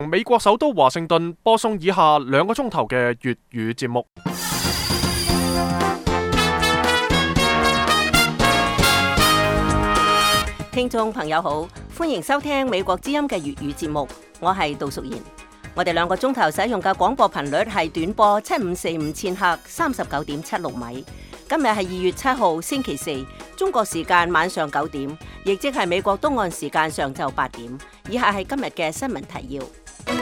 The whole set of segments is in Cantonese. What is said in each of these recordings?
美國首都華盛頓播送以下2個鐘頭嘅粵語節目。 聽眾朋友好，歡迎收聽美國之音嘅粵語節目，我係杜淑賢。我哋2個鐘頭使用嘅廣播頻率係短波7545千赫39.76米。今日係2月7號星期四，中國時間晚上9點，亦即係美國東岸時間上晝8點。以下係今日嘅新聞提要。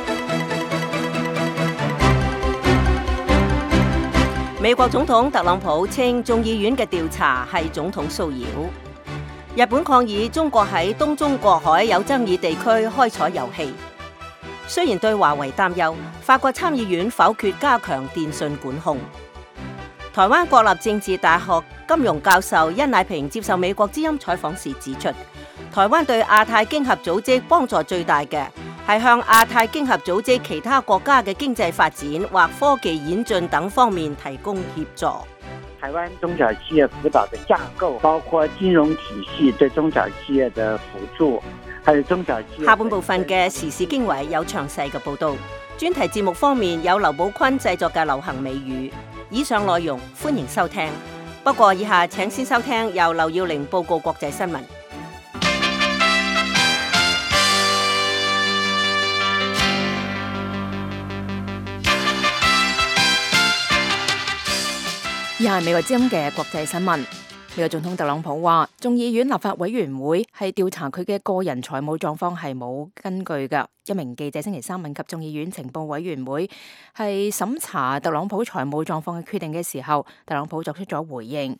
美國總統特朗普稱眾議院嘅調查係總統騷擾。日本抗議中國喺東中國海有爭議地區開採油氣。雖然對華為擔憂，法國參議院否決加強電訊管控。台灣國立政治大學金融教授殷乃平接受美國之音採訪時指出，台灣對亞太經合組織幫助最大嘅係向亞太經合組織其他國家嘅經濟發展或科技演進等方面提供協助。 台灣中小企業輔導的架構包括金融體系對中小企業的輔助，還有中小企業。 下半部分嘅時事經緯有詳細嘅報道。專題節目方面有劉寶坤製作嘅流行美語。以上內容歡迎收聽。不過以下請先收聽由劉耀玲報告國際新聞。 以下係美國之音嘅國際新聞。美國總統特朗普話，眾議院立法委員會係調查佢嘅個人財務狀況係冇根據㗎。一名記者星期三問及眾議院情報委員會係審查特朗普財務狀況嘅決定嘅時候，特朗普作出咗回應。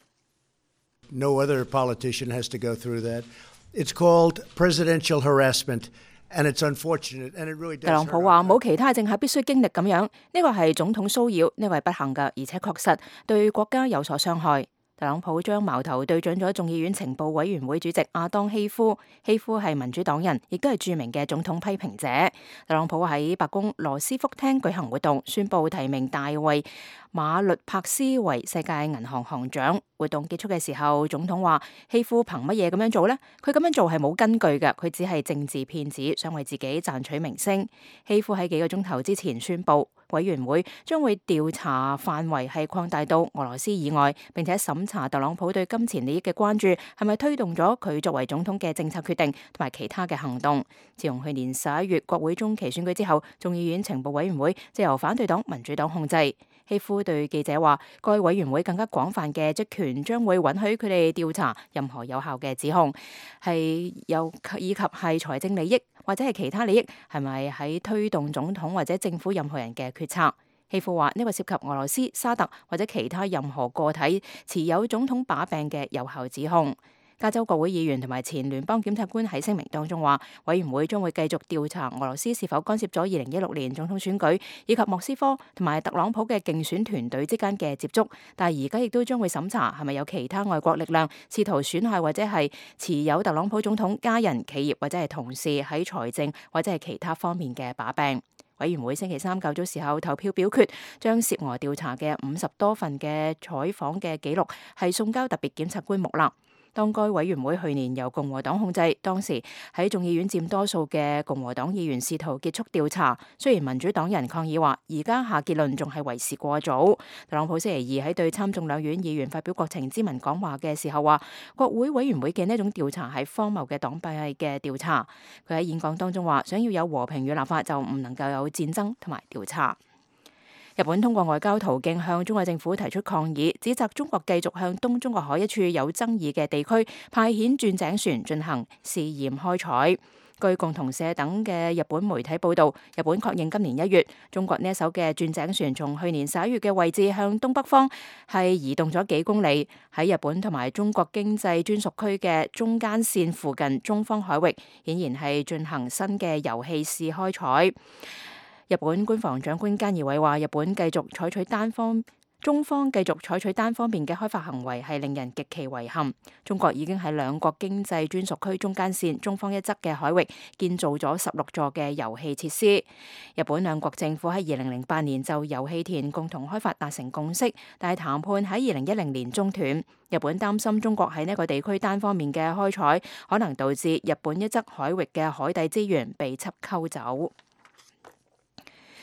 No other politician has to go through that. It's called presidential harassment, and it's unfortunate, and it really does. 特朗普話冇其他政客必須經歷咁樣，呢個係總統騷擾，呢個係不幸㗎，而且確實對國家有所傷害。特朗普將矛頭對準咗眾議院情報委員會主席亞當希夫，希夫係民主黨人，亦都係著名嘅總統批評者。特朗普喺白宮羅斯福廳舉行活動，宣布提名大衛馬律柏斯為世界銀行行長。活動結束嘅時候，總統話：希夫憑乜嘢咁樣做呢？佢咁樣做係冇根據嘅，佢只係政治騙子，想為自己賺取名聲。希夫喺幾個鐘頭之前宣布，委員會將會調查範圍係擴大到俄羅斯以外，並且審查特朗普對金錢利益嘅關注係咪推動咗佢作為總統嘅政策決定同埋其他嘅行動。自從去年11月國會中期選舉之後，眾議院情報委員會就由反對黨民主黨控制。希夫對記者話，該委員會更加廣泛嘅職權將會允許佢哋調查任何有效嘅指控，以及係財政利益或者係其他利益係咪喺推動總統或者政府任何人嘅決策。希夫話呢個涉及俄羅斯、沙特或者其他任何個體持有總統把柄嘅有效指控。加州國會議員同埋前聯邦檢察官喺聲明當中話，委員會將會繼續調查俄羅斯是否干涉咗2016年總統選舉，以及莫斯科同埋特朗普嘅競選團隊之間嘅接觸。但係而家亦都將會審查係咪有其他外國力量試圖損害或者係持有特朗普總統家人、企業或者係同事喺財政或者係其他方面嘅把柄。委員會星期三較早時候投票表決，將涉俄調查嘅50多份嘅採訪嘅記錄係送交特別檢察官穆勒。當該委員會去年由共和黨控制，當時喺眾議院佔多數嘅共和黨議員試圖結束調查，雖然民主黨人抗議話而家下結論仲係為時過早。特朗普星期二喺對參眾兩院議員發表國情咨文講話嘅時候話，國會委員會嘅呢種調查係荒謬嘅黨派嘅調查。佢喺演講當中話，想要有和平與立法，就唔能夠有戰爭同埋調查。日本通過外交途徑向中國政府提出抗議，指責中國繼續向東中國海一處有爭議嘅地區派遣鑽井船進行試驗開採。據共同社等嘅日本媒體報導，日本確認今年1月，中國呢一艘嘅鑽井船從去年11月嘅位置向東北方係移動咗幾公里，喺日本同埋中國經濟專屬區嘅中間線附近中方海域，顯然係進行新嘅油氣試開採。日本官房長官菅義偉話：日本中方繼續採取單方面嘅開發行為係令人極其遺憾。中國已經喺兩國經濟專屬區中間線中方一側嘅海域建造咗16座嘅油氣設施。日本兩國政府喺2008年就油氣田共同開發達成共識，但係談判喺2010年中斷。日本擔心中國喺呢個地區單方面嘅開採，可能導致日本一側海域嘅海底資源被緝溝走。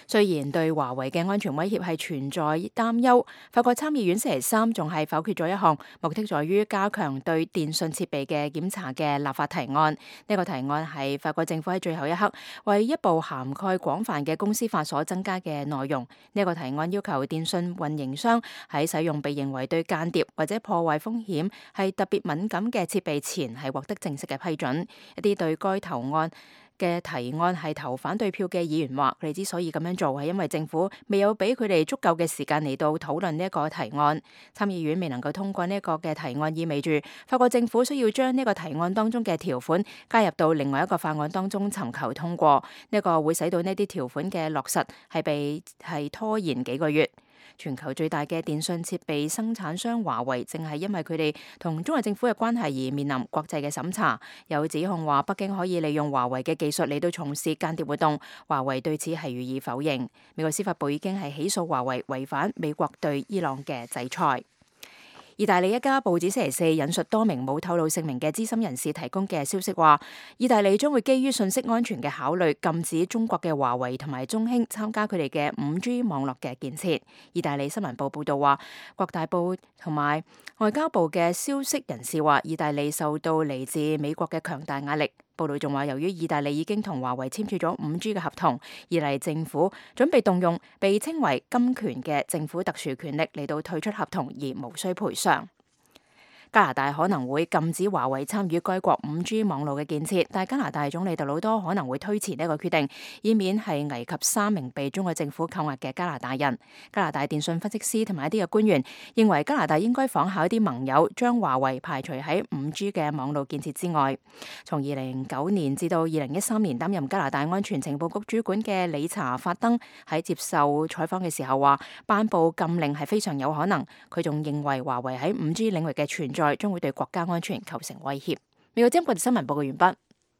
雖然對華為嘅安全威脅係存在擔憂，法國參議院星期三仲係否決咗一項目的在於加強對電信設備嘅檢查嘅立法提案。呢個提案係法國政府喺最後一刻為一部涵蓋廣泛嘅公司法所增加嘅內容。呢個提案要求電信運營商喺使用被認為對間諜或者破壞風險係特別敏感嘅設備前係獲得正式嘅批准。一啲對該提案係投反對票嘅議員話，佢哋之所以咁樣做係因為政府未有俾佢哋足夠嘅時間嚟到討論呢一個提案。參議院未能夠通過呢一個嘅提案，意味住法國政府需要將呢個提案當中嘅條款加入到另外一個法案當中尋求通過。呢個會使到呢啲條款嘅落實係拖延幾個月。全球最大嘅電信設備生產商華為，正係因為佢哋同中國政府嘅關係而面臨國際嘅審查。有指控話北京可以利用華為嘅技術嚟到從事間諜活動，華為對此係予以否認。美國司法部已經係起訴華為違反美國對伊朗嘅制裁。意大利一家報紙星期四引述多名冇透露姓名嘅資深人士提供嘅消息話，意大利將會基於信息安全嘅考慮，禁止中國嘅華為同埋中興參加佢哋嘅 5G 網絡嘅建設。意大利新聞報報道話，國大報同埋外交部嘅消息人士話，意大利受到嚟自美國嘅強大壓力。報道仲話，由於意大利已經同華為簽署咗 5G 嘅合同，意大利政府準備動用被稱為金權嘅政府特殊權力嚟到退出合同，而無需賠償。加拿大可能會禁止華為參與該國 5G 網絡嘅建設，但加拿大總理特魯多可能會推遲呢個決定，以免係危及3名被中國政府扣押嘅加拿大人。加拿大電信分析師同埋一啲嘅官員認為，加拿大應該仿效一啲盟友，將華為排除喺 5G 嘅網絡建設之外。從2009年至到2013年擔任加拿大安全情報局主管嘅理查法登喺接受採訪嘅時候話，頒布禁令係非常有可能。佢仲認為華為喺 5G 領域嘅存在將會對國家安全構成威脅。美國之音國際新聞報告完畢。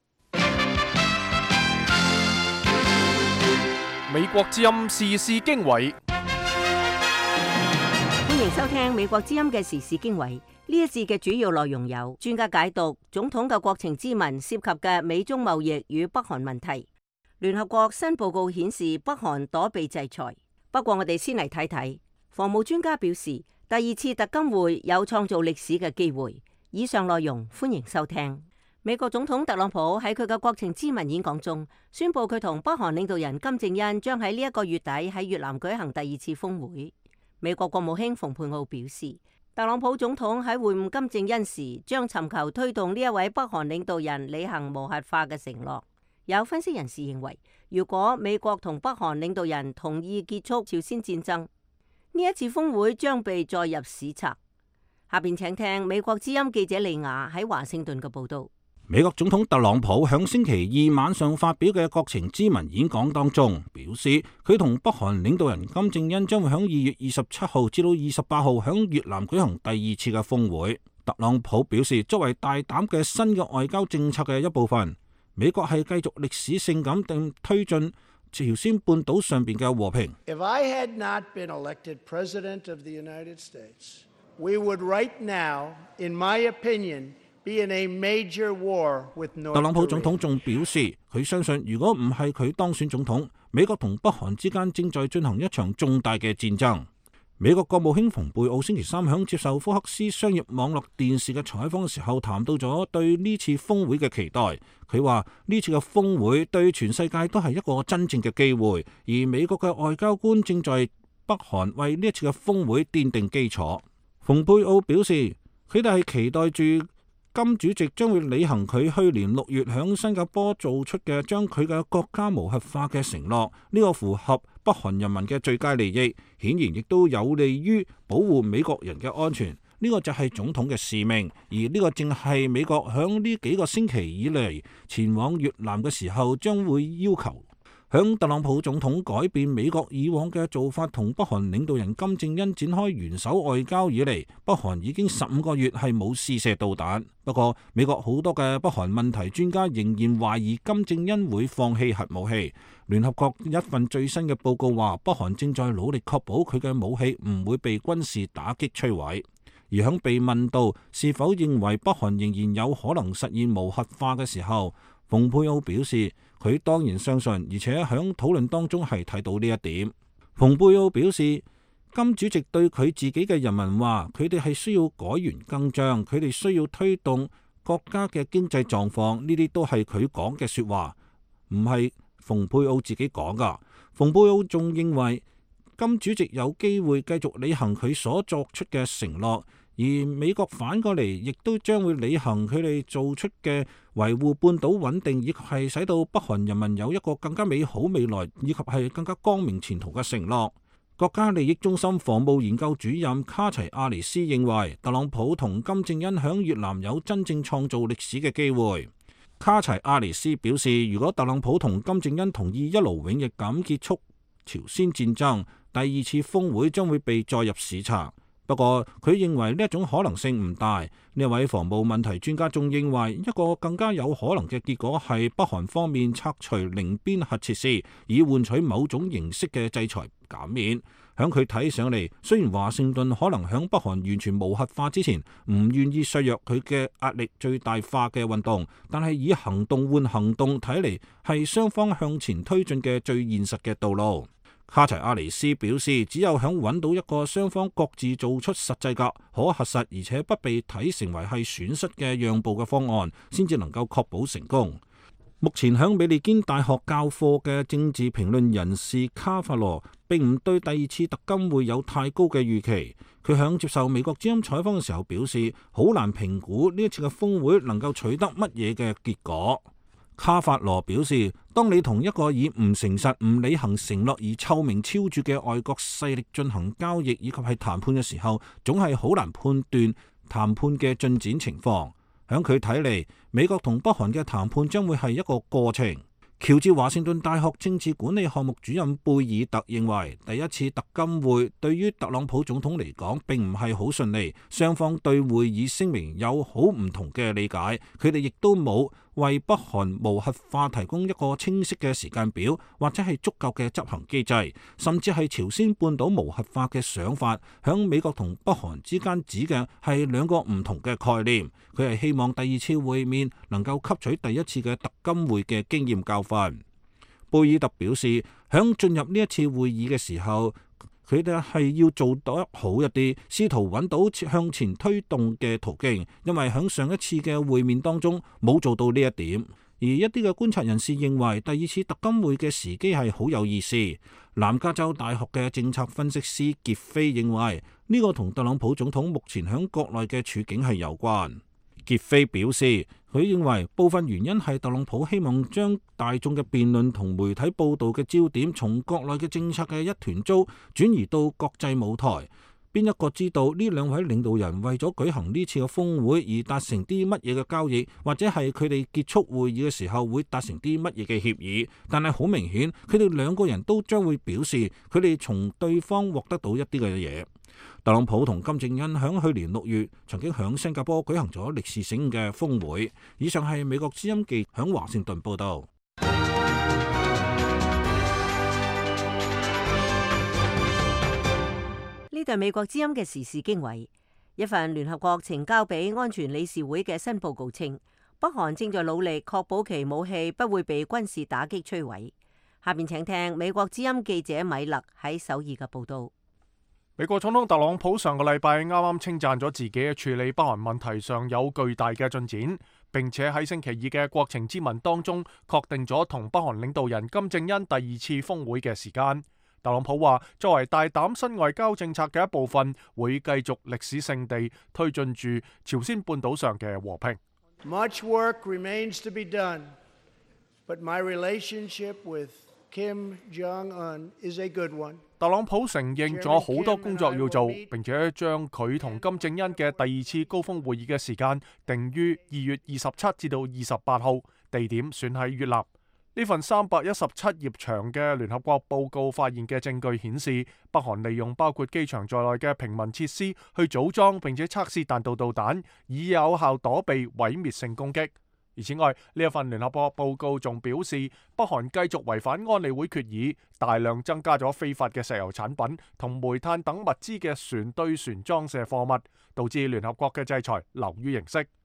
美國之音時事經緯， 歡迎收聽美國之音嘅時事經緯。呢一節嘅主要內容有專家解讀總統嘅國情咨文涉及嘅美中貿易與北韓問題。聯合國新報告顯示北韓躲避制裁。不過我哋先嚟睇睇，防務專家表示，第二次特金會有創造歷史嘅機會。以上內容歡迎收聽。美國總統特朗普喺佢嘅國情咨文演講中宣布，佢同北韓領導人金正恩將喺呢一個月底喺越南舉行第二次峰會。美國國務卿蓬佩奧表示，特朗普總統喺會晤金正恩時將尋求推動呢一位北韓領導人履行無核化嘅承諾。有分析人士認為，如果美國同北韓領導人同意結束朝鮮戰爭，呢一次峰會將被載入史冊。下邊請聽美國之音記者利亞喺華盛頓嘅報道。 美國總統特朗普響星期二晚上發表嘅國情咨文演講當中表示，佢同北韓領導人金正恩將會響2月27號至到28號響越南舉行第二次嘅峰會。特朗普表示，作為大膽嘅新嘅外交政策嘅一部分，美國係繼續歷史性咁定推進朝鮮半島上邊嘅和平。 If I had not been elected president of the United States, we would right now, in my opinion, be in a major war with North Korea. 特朗普總統仲表示，佢相信如果唔係佢當選總統，美國同北韓之間正在進行一場重大嘅戰爭。美國國務卿蓬佩奧星期三響接受福克斯商業網絡電視嘅採訪嘅時候，談到咗對呢次峰會嘅期待。佢話呢次嘅峰會對全世界都係一個真正嘅機會，而美國嘅外交官正在北韓為呢一次嘅峰會奠定基礎。蓬佩奧表示，佢哋係期待住金主席將會履行佢去年6月響新加坡做出嘅將佢嘅國家無核化嘅承諾，呢個符合北韓人民嘅最佳利益，顯然亦都有利於保護美國人嘅安全。呢個就係總統嘅使命，而呢個正係美國響呢幾個星期以嚟前往越南嘅時候將會要求。響特朗普總統改變美國以往嘅做法，同北韓領導人金正恩展開元首外交以嚟，北韓已經15個月係冇試射導彈。不過美國好多嘅北韓問題專家仍然懷疑金正恩會放棄核武器。聯合國一份最新嘅報告話，北韓正在努力確保佢嘅武器唔會被軍事打擊摧毀。而響被問到是否認為北韓仍然有可能實現無核化嘅時候，蓬佩奧表示， 佢當然相信，而且喺討論當中係睇到呢一點。蓬佩奧表示，金主席對佢自己嘅人民話，佢哋係需要改弦更張，佢哋需要推動國家嘅經濟狀況，呢啲都係佢講嘅說話，唔係蓬佩奧自己講噶。蓬佩奧仲認為，金主席有機會繼續履行佢所作出嘅承諾，而美國反過嚟亦都將會履行佢哋做出嘅維護半島穩定，以及係使到北韓人民有一個更加美好未來，以及係更加光明前途嘅承諾。國家利益中心防務研究主任卡齊亞尼斯認為，特朗普同金正恩響越南有真正創造歷史嘅機會。卡齊亞尼斯表示，如果特朗普同金正恩同意一勞永逸咁結束朝鮮戰爭，第二次峰會將會被載入史冊。不過佢認為呢一種可能性唔大。呢位防務問題專家仲認為，一個更加有可能嘅結果係北韓方面拆除寧邊核設施，以換取某種形式嘅制裁減免。響佢睇上嚟，雖然華盛頓可能響北韓完全無核化之前唔願意削弱佢嘅壓力最大化嘅運動，但係以行動換行動睇嚟係雙方向前推進嘅最現實嘅道路。卡齊亞尼斯表示，只有響揾到一個雙方各自做出實際嘅可核實而且不被睇成為係損失嘅讓步嘅方案，先至能夠確保成功。目前響美利堅大學教課嘅政治評論人士卡法羅並唔對第二次特金會有太高嘅預期。佢響接受美國之音採訪嘅時候表示，好難評估呢一次嘅峰會能夠取得乜嘢嘅結果。卡法羅表示，當你同一個以唔誠實、唔履行承諾而臭名昭著嘅外國勢力進行交易以及係談判嘅時候，總係好難判斷談判嘅進展情況。響佢睇嚟，美國同北韓嘅談判將會係一個過程。喬治華盛頓大學政治管理項目主任貝爾特認為，第一次特金會對於特朗普總統嚟講並唔係好順利，雙方對會議聲明有好唔同嘅理解，佢哋亦都冇為北韓無核化提供一個清晰嘅時間表，或者係足夠嘅執行機制，甚至係朝鮮半島無核化嘅想法，響美國同北韓之間指嘅係兩個唔同嘅概念。佢係希望第二次會面能夠吸取第一次嘅特金會嘅經驗教訓。貝爾特表示，響進入呢一次會議嘅時候，佢哋係要做得好一啲，試圖揾到向前推動嘅途徑，因為響上一次嘅會面當中冇做到呢一點。而一啲嘅觀察人士認為，第二次特金會嘅時機係好有意思。南加州大學嘅政策分析師傑菲認為，呢個同特朗普總統目前響國內嘅處境係有關。傑菲表示，佢認為部分原因係特朗普希望將大眾嘅辯論同媒體報導嘅焦點從國內嘅政策嘅一團糟轉移到國際舞台。邊一個知道呢兩位領導人為咗舉行呢次嘅峰會而達成啲乜嘢嘅交易，或者係佢哋結束會議嘅時候會達成啲乜嘢嘅協議？但係好明顯，佢哋兩個人都將會表示佢哋從對方獲得到一啲嘅嘢。特朗普同金正恩響去年6月曾經響新加坡舉行咗歷史性嘅峰會。以上係美國之音記響華盛頓報道。 呢度係美國之音嘅時事經緯。一份聯合國呈交俾安全理事會嘅新報告稱，北韓正在努力確保其武器不會被軍事打擊摧毀。下面請聽美國之音記者米勒喺首爾嘅報道。 美國總統特朗普上個禮拜啱啱稱讚咗自己喺處理北韓問題上有巨大嘅進展，並且喺星期二嘅國情咨文當中確定咗同北韓領導人金正恩第二次峰會嘅時間。特朗普話，作為大膽新外交政策嘅一部分，會繼續歷史性地推進住朝鮮半島上嘅和平。 Much work remains to be done, but my relationship with Kim Jong-un is a good one. 特朗普承認仲有好多工作要做，並且將佢同金正恩嘅第二次高峰會議嘅時間定於2月27至到28號，地點選喺越南。呢份317頁長嘅聯合國報告發現嘅證據顯示，北韓利用包括機場在內嘅平民設施去組裝並且測試彈道導彈，以有效躲避毀滅性攻擊。而此外，呢一份聯合國報告仲表示，北韓繼續違反安理會決議，大量增加咗非法嘅石油產品同煤炭等物資嘅船對船裝卸貨物，導致聯合國嘅制裁流於形式。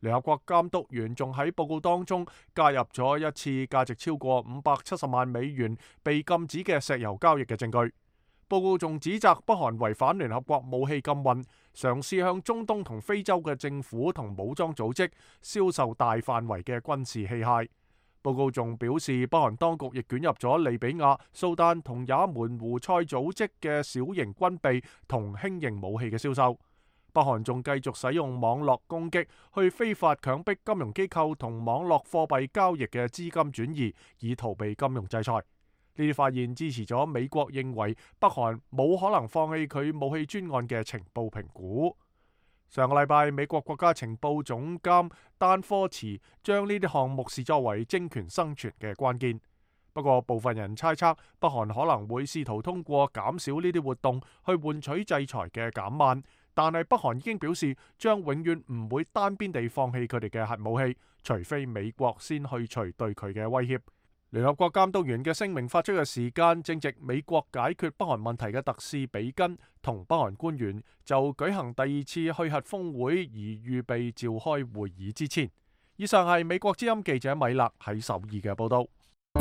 聯合國監督員仲喺報告當中加入咗一次價值超過570萬美元被禁止嘅石油交易嘅證據。報告仲指責北韓違反聯合國武器禁運，嘗試向中東同非洲嘅政府同武裝組織銷售大範圍嘅軍事器械。報告仲表示，北韓當局亦捲入咗利比亞、蘇丹同也門胡塞組織嘅小型軍備同輕型武器嘅銷售。北韓仲繼續使用網絡攻擊去非法強迫金融機構同網絡貨幣交易嘅資金轉移，以逃避金融制裁。呢啲發現支持咗美國認為北韓冇可能放棄佢武器專案嘅情報評估。上個禮拜，美國國家情報總監丹科茨將呢啲項目視作為政權生存嘅關鍵。不過，部分人猜測北韓可能會試圖通過減少呢啲活動去換取制裁嘅減慢。但係北韓已經表示將永遠唔會單邊地放棄佢哋嘅核武器，除非美國先去除對佢嘅威脅。聯合國監督員嘅聲明發出嘅時間，正值美國解決北韓問題嘅特使比根同北韓官員就舉行第二次去核峰會而預備召開會議之前。以上係美國之音記者米勒喺首爾嘅報道。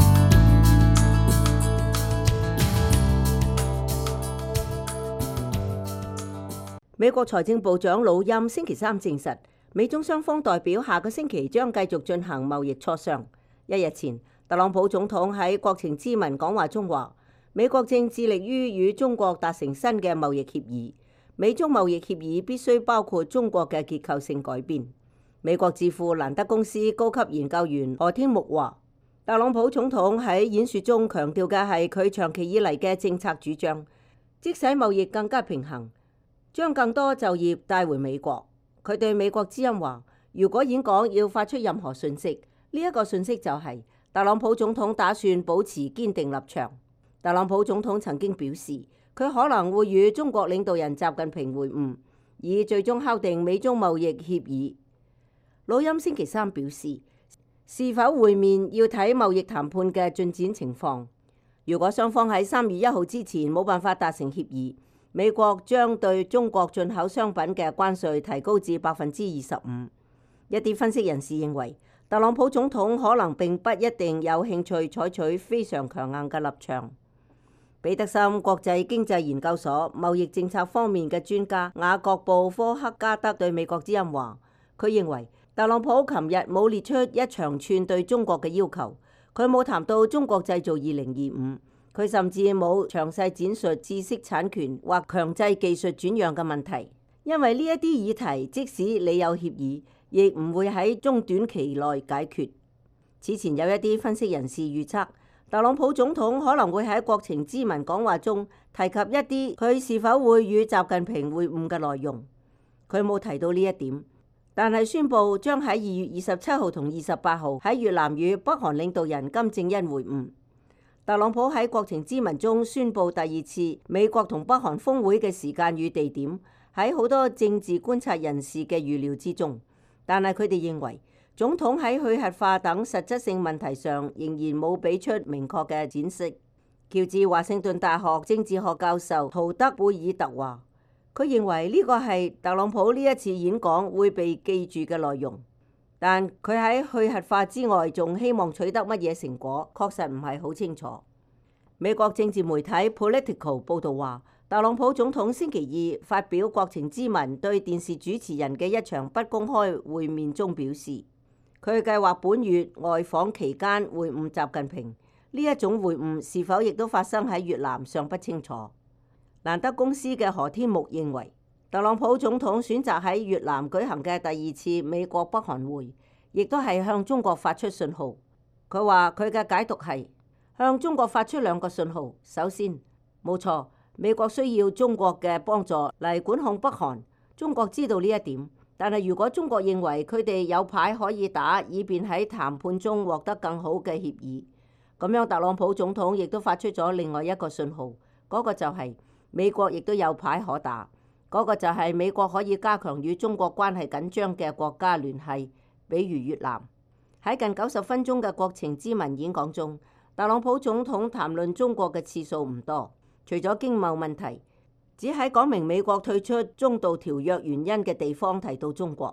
美國財政部長魯欽星期三證實，美中雙方代表下個星期將繼續進行貿易磋商。一日前，特朗普總統喺國情咨文講話中話，美國正致力於與中國達成新嘅貿易協議。美中貿易協議必須包括中國嘅結構性改變。美國智庫蘭德公司高級研究員何天木話，特朗普總統喺演說中強調嘅係佢長期以嚟嘅政策主張，即使貿易更加平衡，將更多就業帶回美國。佢對美國之音話，如果演講要發出任何訊息，呢一個訊息就係特朗普總統打算保持堅定立場。特朗普總統曾經表示，佢可能會與中國領導人習近平會晤，以最終敲定美中貿易協議。魯欽星期三表示，是否會面要睇貿易談判嘅進展情況。如果雙方喺3月1號之前冇辦法達成協議，美國將對中國進口商品嘅關稅提高至25%。一啲分析人士認為，特朗普總統可能並不一定有興趣採取非常強硬嘅立場。彼得森國際經濟研究所貿易政策方面嘅專家雅各布科克加德對美國之音話，佢認為特朗普琴日冇列出一長串對中國嘅要求，佢冇談到中國製造2025。佢甚至冇詳細展述知識產權或強制技術轉讓嘅問題，因為呢一啲議題即使你有協議，亦唔會喺中短期內解決。此前有一啲分析人士預測，特朗普總統可能會喺國情咨文講話中提及一啲佢是否會與習近平會晤嘅內容。佢冇提到呢一點，但係宣布將喺2月27號同28號喺越南與北韓領導人金正恩會晤。特朗普喺國情咨文中宣布第二次美國同北韓峰會嘅時間與地點，喺好多政治觀察人士嘅預料之中。但係佢哋認為，總統喺去核化等實質性問題上仍然冇俾出明確嘅展示。喬治華盛頓大學政治學教授陶德貝爾特話，佢認為呢個係特朗普呢一次演講會被記住嘅內容。但佢喺去核化之外，仲希望取得乜嘢成果，確實唔係好清楚。美國政治媒體 Politico 報導話，特朗普總統星期二發表國情咨文對電視主持人嘅一場不公開會面中表示，佢計劃本月外訪期間會晤習近平。呢一種會晤是否亦都發生喺越南尚不清楚。蘭德公司嘅何天木認為，特朗普總統選擇喺越南舉行嘅第二次美國北韓會，亦都係向中國發出信號。佢話佢嘅解讀係向中國發出2個信號。首先，冇錯，美國需要中國嘅幫助嚟管控北韓，中國知道呢一點。但係如果中國認為佢哋有牌可以打，以便喺談判中獲得更好嘅協議，咁樣特朗普總統亦都發出咗另外一個信號，嗰個就係美國亦都有牌可打。嗰個就係美國可以加強與中國關係緊張嘅國家聯繫，比如越南。喺近90分鐘嘅國情咨文演講中，特朗普總統談論中國嘅次數唔多，除咗經貿問題，只喺講明美國退出中導條約原因嘅地方提到中國。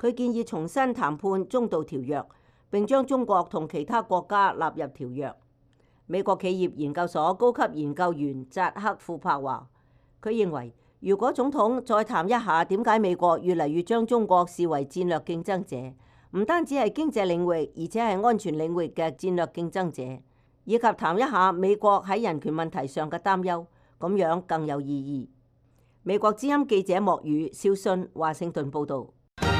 佢建議重新談判中導條約，並將中國同其他國家納入條約。美國企業研究所高級研究員扎克庫珀話，佢認為如果總統再談一下點解美國越嚟越將中國視為戰略競爭者，唔單止係經濟領域，而且係安全領域嘅戰略競爭者，以及談一下美國喺人權問題上嘅擔憂，咁樣更有意義。美國之音記者莫宇肖信華盛頓報導。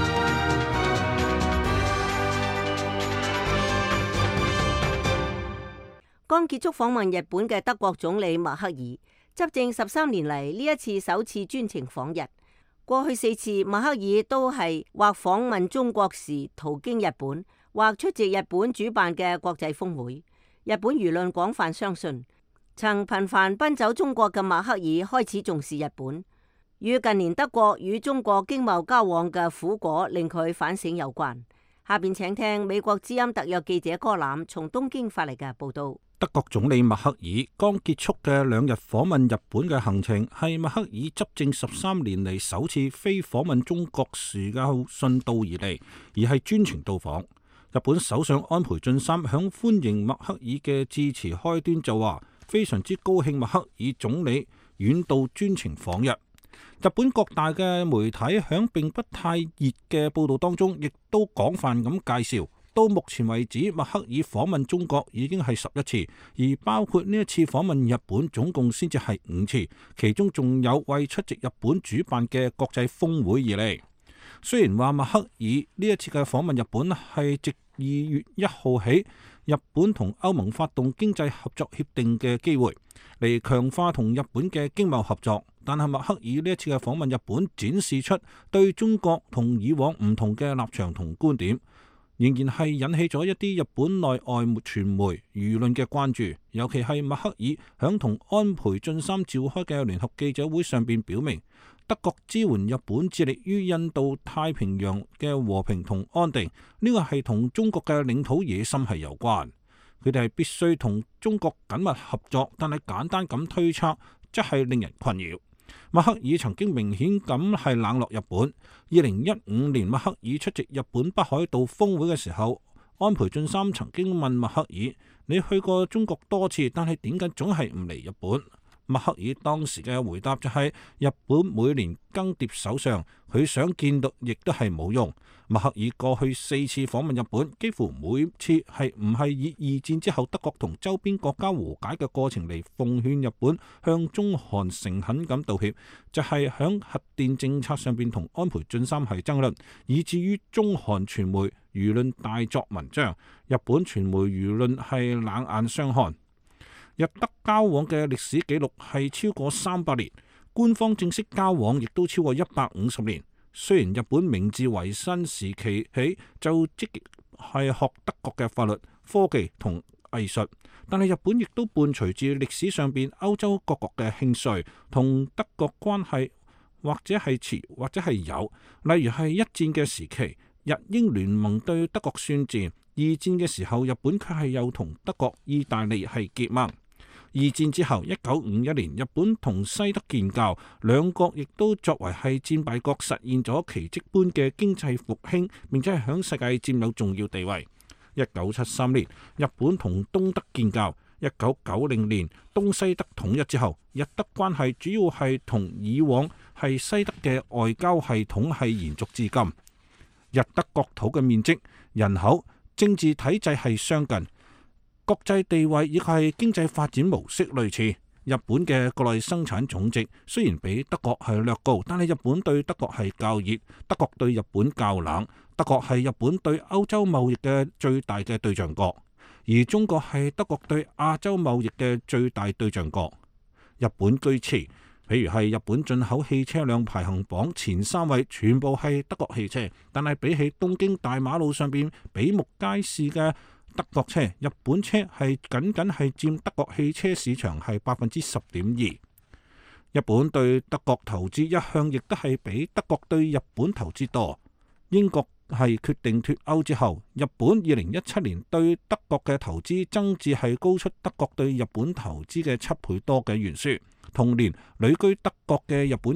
剛結束訪問日本嘅德國總理默克爾，執政13年嚟呢一次首次專程訪日。過去4次默克爾都係或訪問中國時途經日本，或出席日本主辦嘅國際峰會。日本輿論廣泛相信，曾頻繁奔走中國嘅默克爾開始重視日本，與近年德國與中國經貿交往嘅苦果令佢反省有關。下邊請聽美國之音特約記者柯南從東京發嚟嘅報道。 德國總理默克爾剛結束嘅2日訪問日本嘅行程，係默克爾執政13年嚟首次非訪問中國時嘅順道而嚟，而係專程到訪。日本首相安倍晉三響歡迎默克爾嘅致辭開端就話，非常之高興默克爾總理遠道專程訪日。日本各大嘅媒體響並不太熱嘅報道當中，亦都廣泛咁介紹。到目前為止，默克爾訪問中國已經係11次，而包括呢一次訪問日本，總共先至係5次，其中仲有為出席日本主辦嘅國際峰會而嚟。雖然話默克爾呢一次嘅訪問日本係藉2月1號起，日本同歐盟發動經濟合作協定嘅機會，嚟強化同日本嘅經貿合作，但係默克爾呢一次嘅訪問日本，展示出對中國同以往唔同嘅立場同觀點。仍然係引起咗一啲日本內外傳媒輿論嘅關注，尤其係默克爾響同安倍晉三召開嘅聯合記者會上邊表明，德國支援日本致力於印度太平洋嘅和平同安定，呢個係同中國嘅領土野心係有關。佢哋係必須同中國緊密合作，但係簡單咁推測，則係令人困擾。默克爾曾經明顯咁係冷落日本。2015年默克爾出席日本北海道峰會嘅時候，安倍晉三曾經問默克爾：你去過中國多次，但係點解總係唔嚟日本？默克爾當時嘅回答就係：日本每年更迭首相，佢想見到亦都係冇用。默克爾過去4次訪問日本，幾乎每次係唔係以2戰之後德國同周邊國家和解嘅過程嚟奉勸日本向中韓誠懇咁道歉，就係響核電政策上邊同安倍晉三係爭論，以至於中韓傳媒輿論大作文章，日本傳媒輿論係冷眼相看。日德交往嘅歷史紀錄係超過300年，官方正式交往亦都超過150年。雖然日本明治維新時期起就積極係學德國嘅法律、科技同藝術，但係日本亦都伴隨住歷史上邊歐洲各國嘅興衰，同德國關係或者係遲或者係有。例如係1戰嘅時期，日英聯盟對德國宣戰；2戰嘅時候，日本卻係又同德國、意大利係結盟。2戰之後，1951年日本同西德建交，兩國亦都作為係戰敗國，實現咗奇蹟般嘅經濟復興，並且係響世界佔有重要地位。1973年日本同東德建交，1990年東西德統一之後，日德關係主要係同以往係西德嘅外交系統係延續至今。日德國土嘅面積、人口、政治體制係相近。國際地位亦係經濟發展模式類似。日本嘅國內生產總值雖然比德國係略高，但係日本對德國係較熱，德國對日本較冷。德國係日本對歐洲貿易嘅最大嘅對象國，而中國係德國對亞洲貿易嘅最大對象國。日本居次，譬如係日本進口汽車輛排行榜前3位全部係德國汽車，但係比起東京大馬路上邊比目皆是嘅德國車，日本車係僅僅係佔德國汽車市場係10.2%。日本對德國投資一向亦都係比德國對日本投資多。英國係決定脫歐之後，日本2017年對德國嘅投資增至係高出德國對日本投資嘅7倍多嘅懸殊。同年，旅居德國嘅日本人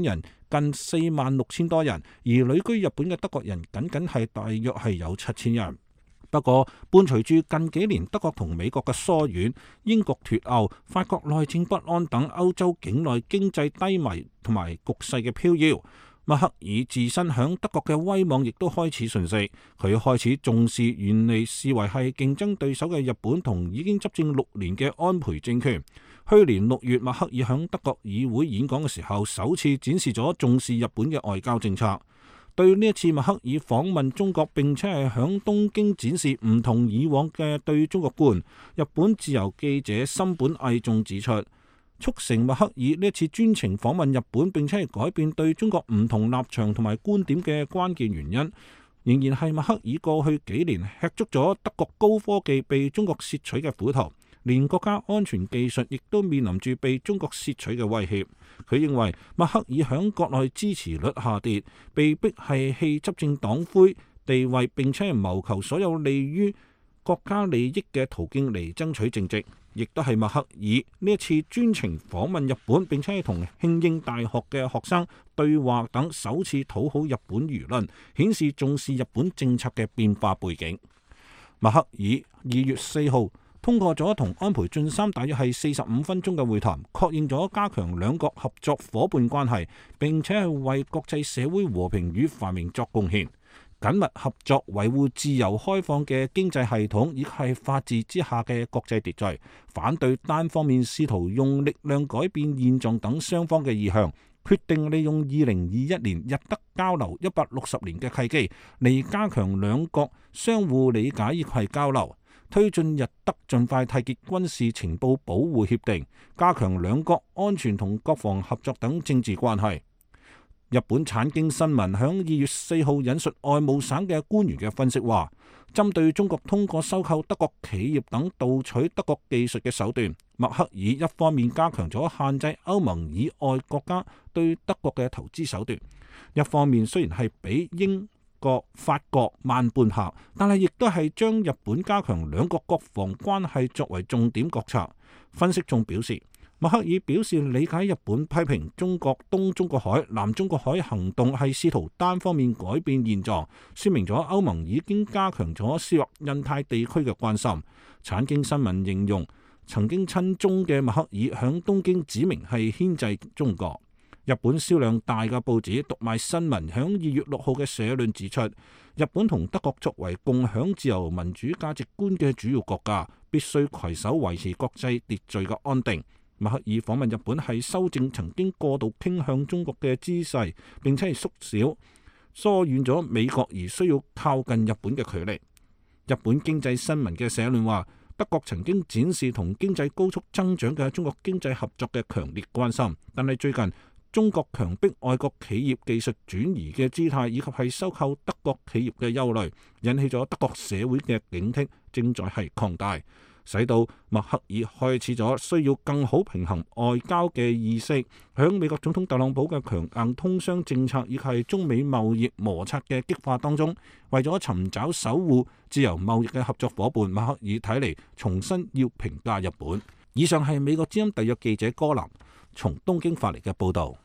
近46,000多人，而旅居日本嘅德國人僅係大約係有7,000人。不過，伴隨住近幾年德國同美國嘅疏遠、英國脫歐、法國內政不安等歐洲境內經濟低迷同埋局勢嘅飄搖，默克爾自身響德國嘅威望亦都開始順勢。佢開始重視原嚟視為係競爭對手嘅日本同已經執政6年嘅安倍政權。去年6月，默克爾響德國議會演講嘅時候，首次展示咗重視日本嘅外交政策。對呢一次默克爾訪問中國並且係響東京展示唔同以往嘅對中國觀，日本自由記者森本毅仲指出，促成默克爾呢一次專程訪問日本並且係改變對中國唔同立場同埋觀點嘅關鍵原因，仍然係默克爾過去幾年吃足咗德國高科技被中國竊取嘅苦頭，連國家安全技術亦都面臨住被中國竊取嘅威脅。佢認為默克爾響國內支持率下跌，被迫係棄執政黨魁地位，並且係謀求所有利於國家利益嘅途徑嚟爭取政績，亦都係默克爾呢一次專程訪問日本，並且係同慶應大學嘅學生對話等，首次討好日本輿論，顯示重視日本政策嘅變化背景。默克爾2月4號通過咗同安倍晉三大約係45分鐘嘅會談，確認咗加強兩國合作伙伴關係，並且係為國際社會和平與繁榮作貢獻，緊密合作維護自由開放嘅經濟系統，以及係法治之下嘅國際秩序，反對單方面試圖用力量改變現狀等雙方嘅意向，決定利用2021年日德交流160年嘅契機嚟加強兩國相互理解以及係交流，推進日德盡快締結軍事情報保護協定，加強兩國安全同國防合作等政治關係。日本產經新聞響2月4號引述外務省嘅官員嘅分析話，針對中國通過收購德國企業等盜取德國技術嘅手段，默克爾一方面加強咗限制歐盟以外國家對德國嘅投資手段，一方面雖然係比英國、法國慢半拍，但係亦都係將日本加強兩國國防關係作為重點國策。分析仲表示，默克爾表示理解日本批評中國東中國海、南中國海行動係試圖單方面改變現狀，說明咗歐盟已經加強咗涉入印太地區嘅關心。產經新聞形容，曾經親中嘅默克爾響東京指明係牽制中國。日本銷量大嘅報紙讀賣新聞響2月6號嘅社論指出，日本同德國作為共享自由民主價值觀嘅主要國家，必須攜手維持國際秩序嘅安定。默克爾訪問日本係修正曾經過度傾向中國嘅姿勢，並且係縮小疏遠咗美國而需要靠近日本嘅距離。日本經濟新聞嘅社論話，德國曾經展示同經濟高速增長嘅中國經濟合作嘅強烈關心，但係最近中國強迫外國企業技術轉移嘅姿態，以及係收購德國企業嘅憂慮，引起咗德國社會嘅警惕，正在係擴大，使到默克爾開始咗需要更好平衡外交嘅意識。響美國總統特朗普嘅強硬通商政策以及係中美貿易摩擦嘅激化當中，為咗尋找守護自由貿易嘅合作伙伴，默克爾睇嚟重新要評價日本。以上係美國之音特約記者柯南從東京發嚟嘅報道。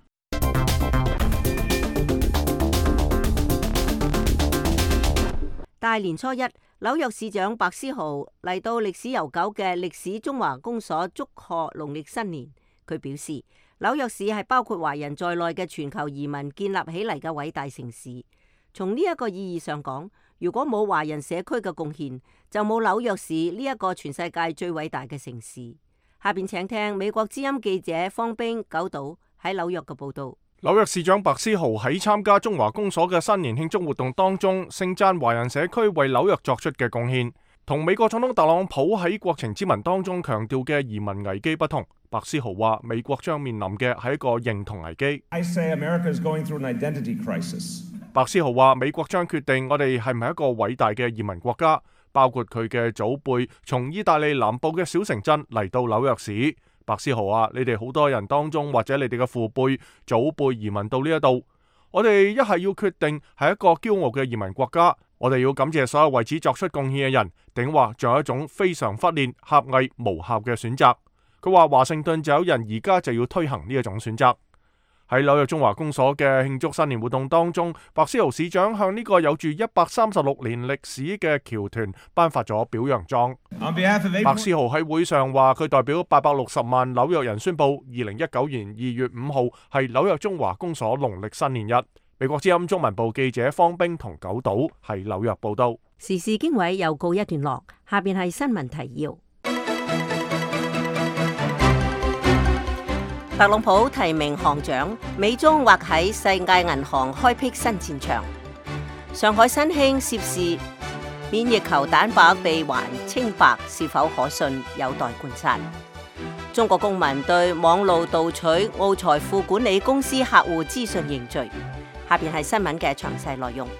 大年初一，紐約市長白思豪嚟到歷史悠久嘅歷史中華公所祝賀農曆新年。佢表示，紐約市係包括華人在內嘅全球移民建立起嚟嘅偉大城市。從呢一個意義上講，如果冇華人社區嘅貢獻，就冇紐約市呢一個全世界最偉大嘅城市。下邊請聽美國之音記者方冰九島喺紐約嘅報道。 紐約市長白思豪喺參加中華公所嘅新年慶祝活動當中，盛讚華人社區為紐約作出嘅貢獻。同美國總統特朗普喺國情咨文當中強調嘅移民危機不同，白思豪話美國將面臨嘅係一個認同危機。白思豪話美國將決定我哋係唔係一個偉大嘅移民國家，包括佢嘅祖輩從意大利南部嘅小城鎮嚟到紐約市。白思豪話：你哋好多人當中，或者你哋嘅父輩、祖輩移民到呢一度，我哋一係要決定係一個驕傲嘅移民國家，我哋要感謝所有為此作出貢獻嘅人，定話仲有一種非常忽略、狹隘、無效嘅選擇。佢話華盛頓就有人而家就要推行呢一種選擇。 喺紐約中華公所嘅慶祝新年活動當中，白思豪市長向呢個有住136年歷史嘅僑團頒發咗表揚狀。白思豪喺會上話，佢代表860萬紐約人宣布2019年2月5號係紐約中華公所農曆新年日。美國之音中文部記者方冰同九島喺紐約報道。 時事經緯又告一段落，下邊係新聞提要。特朗普提名行長，美中或喺世界銀行開闢新戰場。上海新興涉事免疫球蛋白被還清白，是否可信有待觀察。中國公民對網路盜取奧財富管理公司客戶資訊認罪。下邊係新聞嘅詳細內容。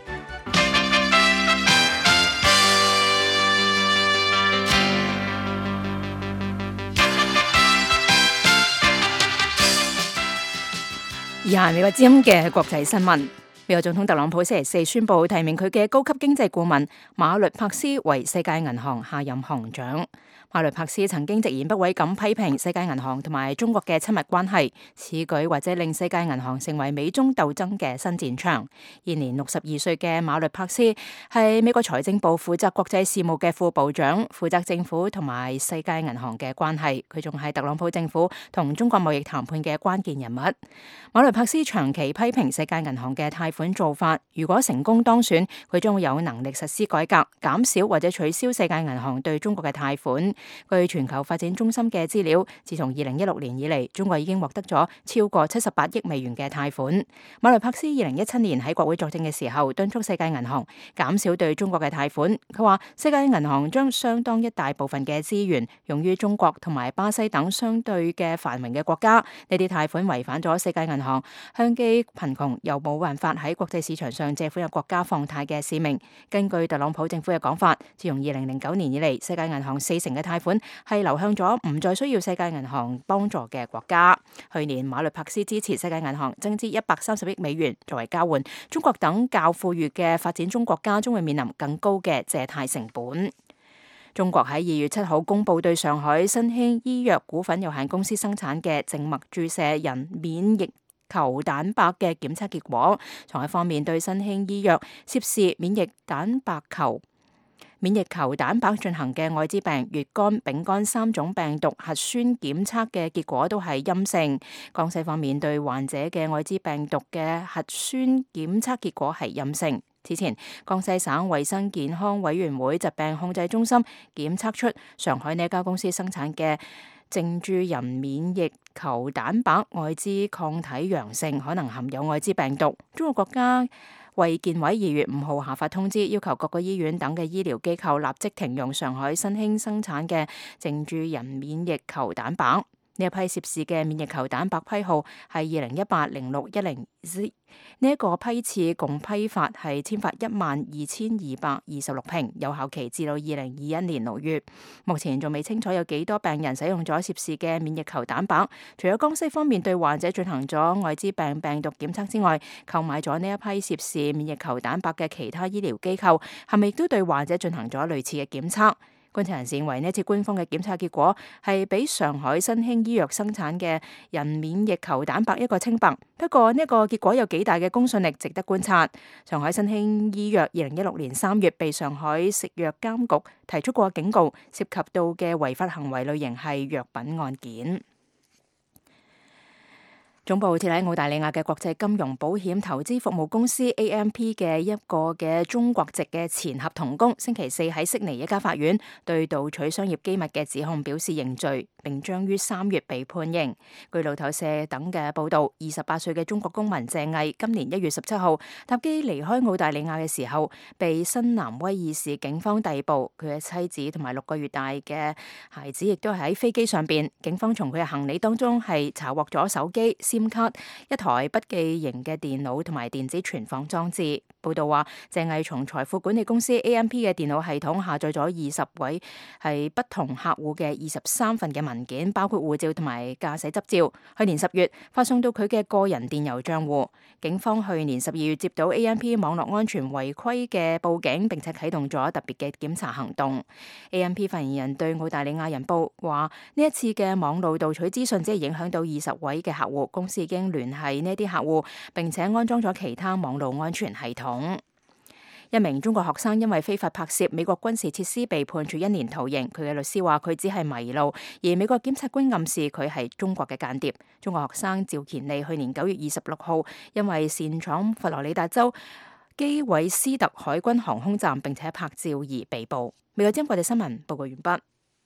以下係美國之音嘅國際新聞。美國總統特朗普星期四宣布提名佢嘅高級經濟顧問馬律柏斯為世界銀行下任行長。馬律柏斯曾經直言不諱咁批評世界銀行同埋中國嘅親密關係，此舉或者令世界銀行成為美中鬥爭嘅新戰場。現年62歲嘅馬律柏斯係美國財政部負責國際事務嘅副部長，負責政府同埋世界銀行嘅關係。佢仲係特朗普政府同中國貿易談判嘅關鍵人物。馬律柏斯長期批評世界銀行嘅貸款做法，如果成功當選，佢將會有能力實施改革，減少或者取消世界銀行對中國嘅貸款。據全球發展中心嘅資料，自從2016年以嚟，中國已經獲得咗超過78億美元嘅貸款。馬律柏斯2017年喺國會作證嘅時候，敦促世界銀行減少對中國嘅貸款。佢話世界銀行將相當一大部分嘅資源用於中國同埋巴西等相對嘅繁榮嘅國家。呢啲貸款違反咗世界銀行向既貧窮又冇辦法喺國際市場上借款嘅國家放貸嘅使命。根據特朗普政府嘅講法，自從2009年以嚟，世界銀行40%嘅貸款係流向咗唔再需要世界銀行幫助嘅國家。去年馬律柏斯支持世界銀行增資130億美元作為交換，中國等較富裕嘅發展中國家將會面臨更高嘅借貸成本。中國喺2月7號公布對上海新興醫藥股份有限公司生產嘅靜脈注射人免疫球蛋白嘅檢測結果。上海方面對新興醫藥涉事免疫球蛋白進行嘅愛滋病、乙肝、丙肝3種病毒核酸檢測嘅結果都係陰性。江西方面對患者嘅愛滋病毒嘅核酸檢測結果係陰性。此前，江西省衛生健康委員會疾病控制中心檢測出上海呢家公司生產嘅靜注人免疫球蛋白愛滋抗體陽性，可能含有愛滋病毒。中國國家衛健委2月5號下發通知，要求各個醫院等嘅醫療機構立即停用上海新興生產嘅靜注人免疫球蛋白。呢一批涉事嘅免疫球蛋白批號係2018-0610，呢一個批次共批發係簽發12226瓶，有效期至到2021年6月。目前仲未清楚有幾多病人使用咗涉事嘅免疫球蛋白。除咗江西方面對患者進行咗愛滋病病毒檢測之外，購買咗呢一批涉事免疫球蛋白嘅其他醫療機構係咪亦都對患者進行咗類似嘅檢測？觀察人士認為呢次官方嘅檢測結果係比上海新興醫藥生產嘅人免疫球蛋白一個清白，不過呢個結果有幾大嘅公信力值得觀察。上海新興醫藥2016年3月被上海食藥監局提出過警告，涉及到嘅違法行為類型係藥品案件。總部設喺澳大利亞嘅國際金融保險投資服務公司 AMP 嘅一個嘅中國籍嘅前合同工，星期四喺悉尼一家法院對盜取商業機密嘅指控表示認罪，並將於3月被判刑。據路透社等嘅報道，28歲嘅中國公民鄭毅今年1月17號搭機離開澳大利亞嘅時候，被新南威爾士警方逮捕。佢嘅妻子同埋6個月大嘅孩子亦都係喺飛機上邊。警方從佢嘅行李當中係查獲咗手機、SIM 卡、一台筆記型嘅電腦同埋電子存放裝置。報道話，鄭毅從財富管理公司 AMP 嘅電腦系統下載咗20位係不同客戶嘅23份嘅文件，包括護照同埋駕駛執照。去年10月發送到佢嘅個人電郵賬戶。警方去年12月接到 AMP 網絡安全違規嘅報警，並且啟動咗特別嘅檢查行動。AMP 發言人對澳大利亞人報話，呢一次嘅網路盜取資訊只係影響到20位嘅客戶， 公司已經聯繫呢啲客戶，並且安裝咗其他網絡安全系統。一名中國學生因為非法拍攝美國軍事設施被判處1年徒刑，佢嘅律師話佢只係迷路，而美國檢察官暗示佢係中國嘅間諜。中國學生趙乾利去年9月26號因為擅闖佛羅里達州基韋斯特海軍航空站並且拍照而被捕。美國之音國際新聞報告完畢。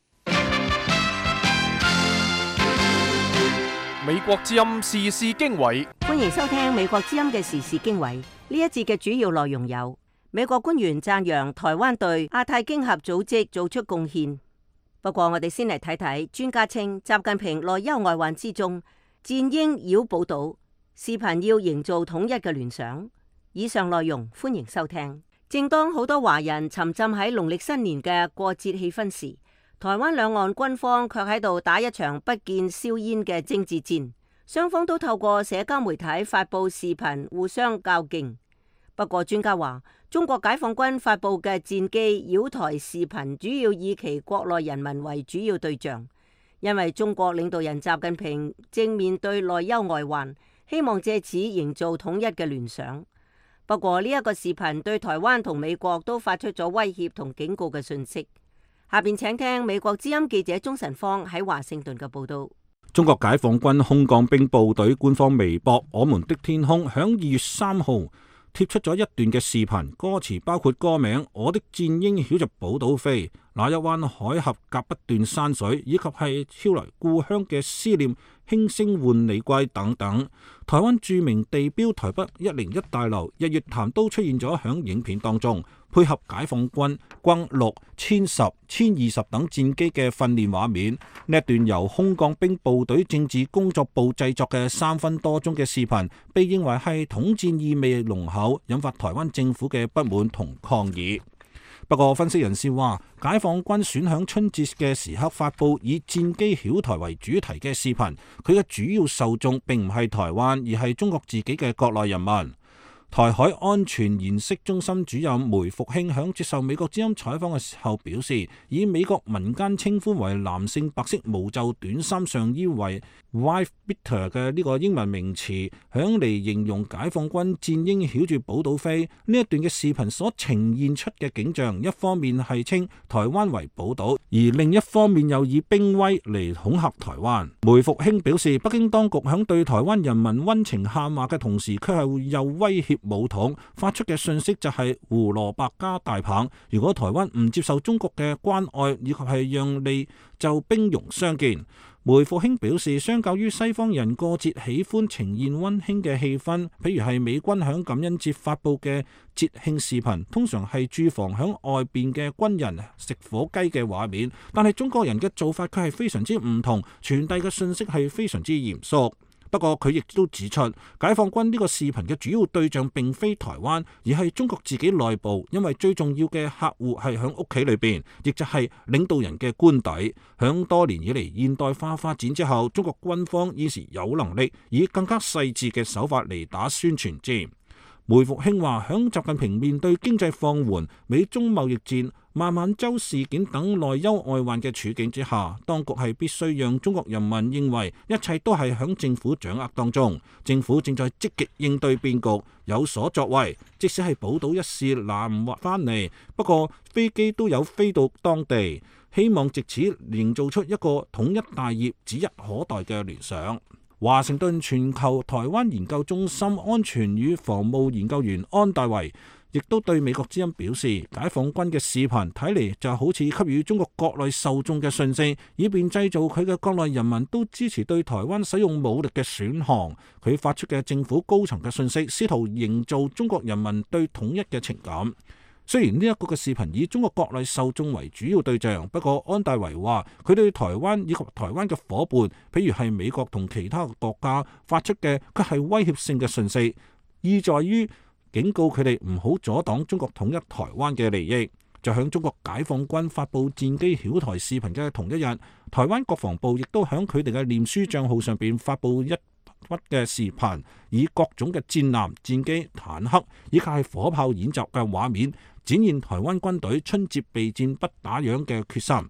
美國之音時事經緯， 歡迎收聽美國之音嘅時事經緯。呢一節嘅主要內容有：美國官員讚揚台灣對亞太經合組織做出貢獻。不過我哋先嚟睇睇，專家稱習近平內憂外患之中，戰鷹繞寶島，視頻要營造統一嘅聯想。以上內容歡迎收聽。正當好多華人沉浸喺農曆新年嘅過節氣氛時，台灣兩岸軍方卻喺度打一場不見硝煙嘅政治戰，雙方都透過社交媒體發布視頻互相較勁。不過專家話，中國解放軍發布嘅戰機擾台視頻主要以其國內人民為主要對象，因為中國領導人習近平正面對內憂外患，希望借此營造統一嘅聯想。不過呢一個視頻對台灣同美國都發出咗威脅同警告嘅訊息。下邊請聽美國之音記者鍾晨芳喺華盛頓嘅報道。 中國解放軍空降兵部隊官方微博《我們的天空》響2月3號貼出咗一段嘅視頻，歌詞包括歌名《我的戰鷹曉着寶島飛》、那一灣海峽隔不斷山水，以及係飄來故鄉嘅思念，輕聲喚你歸等等。台灣著名地標台北101大樓日月潭都出現咗響影片當中，配合解放軍轟6、殲10、殲20等戰機嘅訓練畫面。呢一段由空降兵部隊政治工作部製作嘅3分多鐘嘅視頻，被認為係統戰意味濃厚，引發台灣政府嘅不滿同抗議。不過分析人士話，解放軍選響春節嘅時刻發布以戰機曉台為主題嘅視頻，佢嘅主要受眾並唔係台灣，而係中國自己嘅國內人民。台海安全研析中心主任梅復興響接受美國之音採訪嘅時候表示，以美國民間稱呼為男性白色無袖短衫上衣為 wife beater 嘅呢個英文名詞，響嚟形容解放軍戰鷹曉住寶島飛。呢一段嘅視頻所呈現出嘅景象，一方面係稱台灣為寶島，而另一方面又以兵威嚟恐嚇台灣。梅復興表示，北京當局響對台灣人民溫情喊話嘅同時，卻係又威脅武統，發出嘅訊息就係胡蘿蔔加大棒。如果台灣唔接受中國嘅關愛以及係讓利，就兵戎相見。梅復興表示，相較於西方人過節喜歡呈現溫馨嘅氣氛，譬如係美軍響感恩節發布嘅節慶視頻，通常係駐防響外邊嘅軍人食火雞嘅畫面，但係中國人嘅做法卻係非常之唔同，傳遞嘅訊息係非常之嚴肅。不過佢亦都指出，解放軍呢個視頻嘅主要對象並非台灣，而係中國自己內部，因為最重要嘅客戶係響屋企裏邊，亦就係領導人嘅官邸。響多年以嚟現代化發展之後，中國軍方現時有能力以更加細緻嘅手法嚟打宣傳戰。梅復興話，響習近平面對經濟放緩、美中貿易戰、孟晚舟事件等內憂外患嘅處境之下，當局係必須讓中國人民認為一切都係響政府掌握當中，政府正在積極應對變局，有所作為。即使係寶島一事難唔翻嚟，不過飛機都有飛到當地，希望藉此營造出一個統一大業指日可待嘅聯想。華盛頓全球台灣研究中心安全與防務研究員安大維亦都對美國之音表示，解放軍嘅視頻睇嚟就好似給予中國國內受眾嘅訊息，以便製造佢嘅國內人民都支持對台灣使用武力嘅選項。佢發出嘅政府高層嘅訊息，試圖營造中國人民對統一嘅情感。雖然呢一個嘅視頻以中國國內受眾為主要對象，不過安大維話佢對台灣以及台灣嘅夥伴，譬如係美國同其他國家發出嘅，卻係威脅性嘅訊息，意在於警告佢哋唔好阻擋中國統一台灣嘅利益。就響中國解放軍發布戰機曉台視頻嘅同一日，台灣國防部亦都響佢哋嘅臉書賬號上邊發布一筆嘅視頻，以各種嘅戰艦、戰機、坦克以及係火炮演習嘅畫面，展現台灣軍隊春節備戰不打烊嘅決心。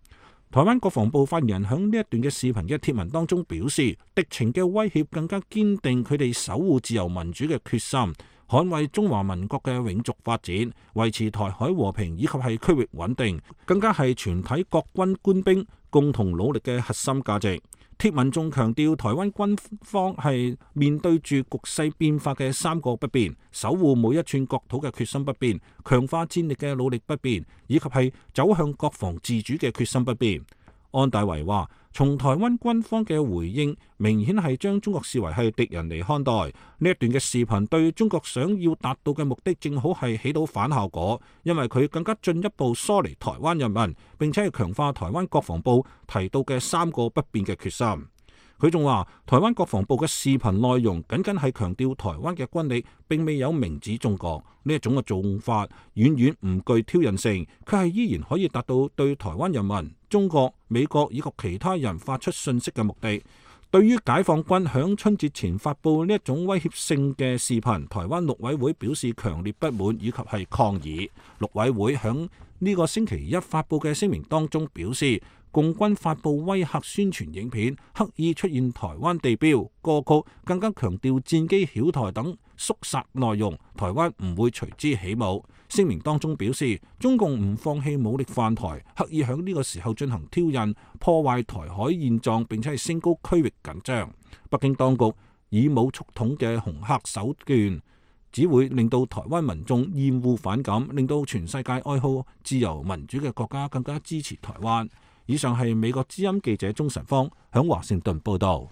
台灣國防部發言人響呢一段嘅視頻嘅貼文當中表示，敵情嘅威脅更加堅定佢哋守護自由民主嘅決心，捍衛中華民國嘅永續發展，維持台海和平以及係區域穩定，更加係全體國軍官兵共同努力嘅核心價值。貼文仲強調，台灣軍方係面對住局勢變化嘅三個不變，守護每一寸國土嘅決心不變，強化戰力嘅努力不變，以及係走向國防自主嘅決心不變。安大維話，從台灣軍方嘅回應，明顯係將中國視為係敵人嚟看待。呢一段嘅視頻對中國想要達到嘅目的，正好係起到反效果，因為佢更加進一步疏離台灣人民，並且係強化台灣國防部提到嘅三個不變嘅決心。佢仲話，台灣國防部嘅視頻內容僅僅係強調台灣嘅軍力，並未有明指中國。呢一種嘅做法遠遠唔具挑釁性，佢係依然可以達到對台灣人民、中國、美國以及其他人發出訊息嘅目的。對於解放軍響春節前發布呢一種威脅性嘅視頻，台灣陸委會表示強烈不滿以及係抗議。陸委會響呢個星期一發布嘅聲明當中表示，共軍發布威嚇宣傳影片，刻意出現台灣地標、歌曲，更加強調戰機曉台等肅殺內容，台灣唔會隨之起舞。聲明當中表示，中共唔放棄武力犯台，刻意響呢個時候進行挑釁，破壞台海現狀，並且係升高區域緊張。北京當局以武促統嘅恐嚇手段，只會令到台灣民眾厭惡反感，令到全世界愛好自由民主嘅國家更加支持台灣。以上係美國之音記者鍾晨芳響華盛頓報道。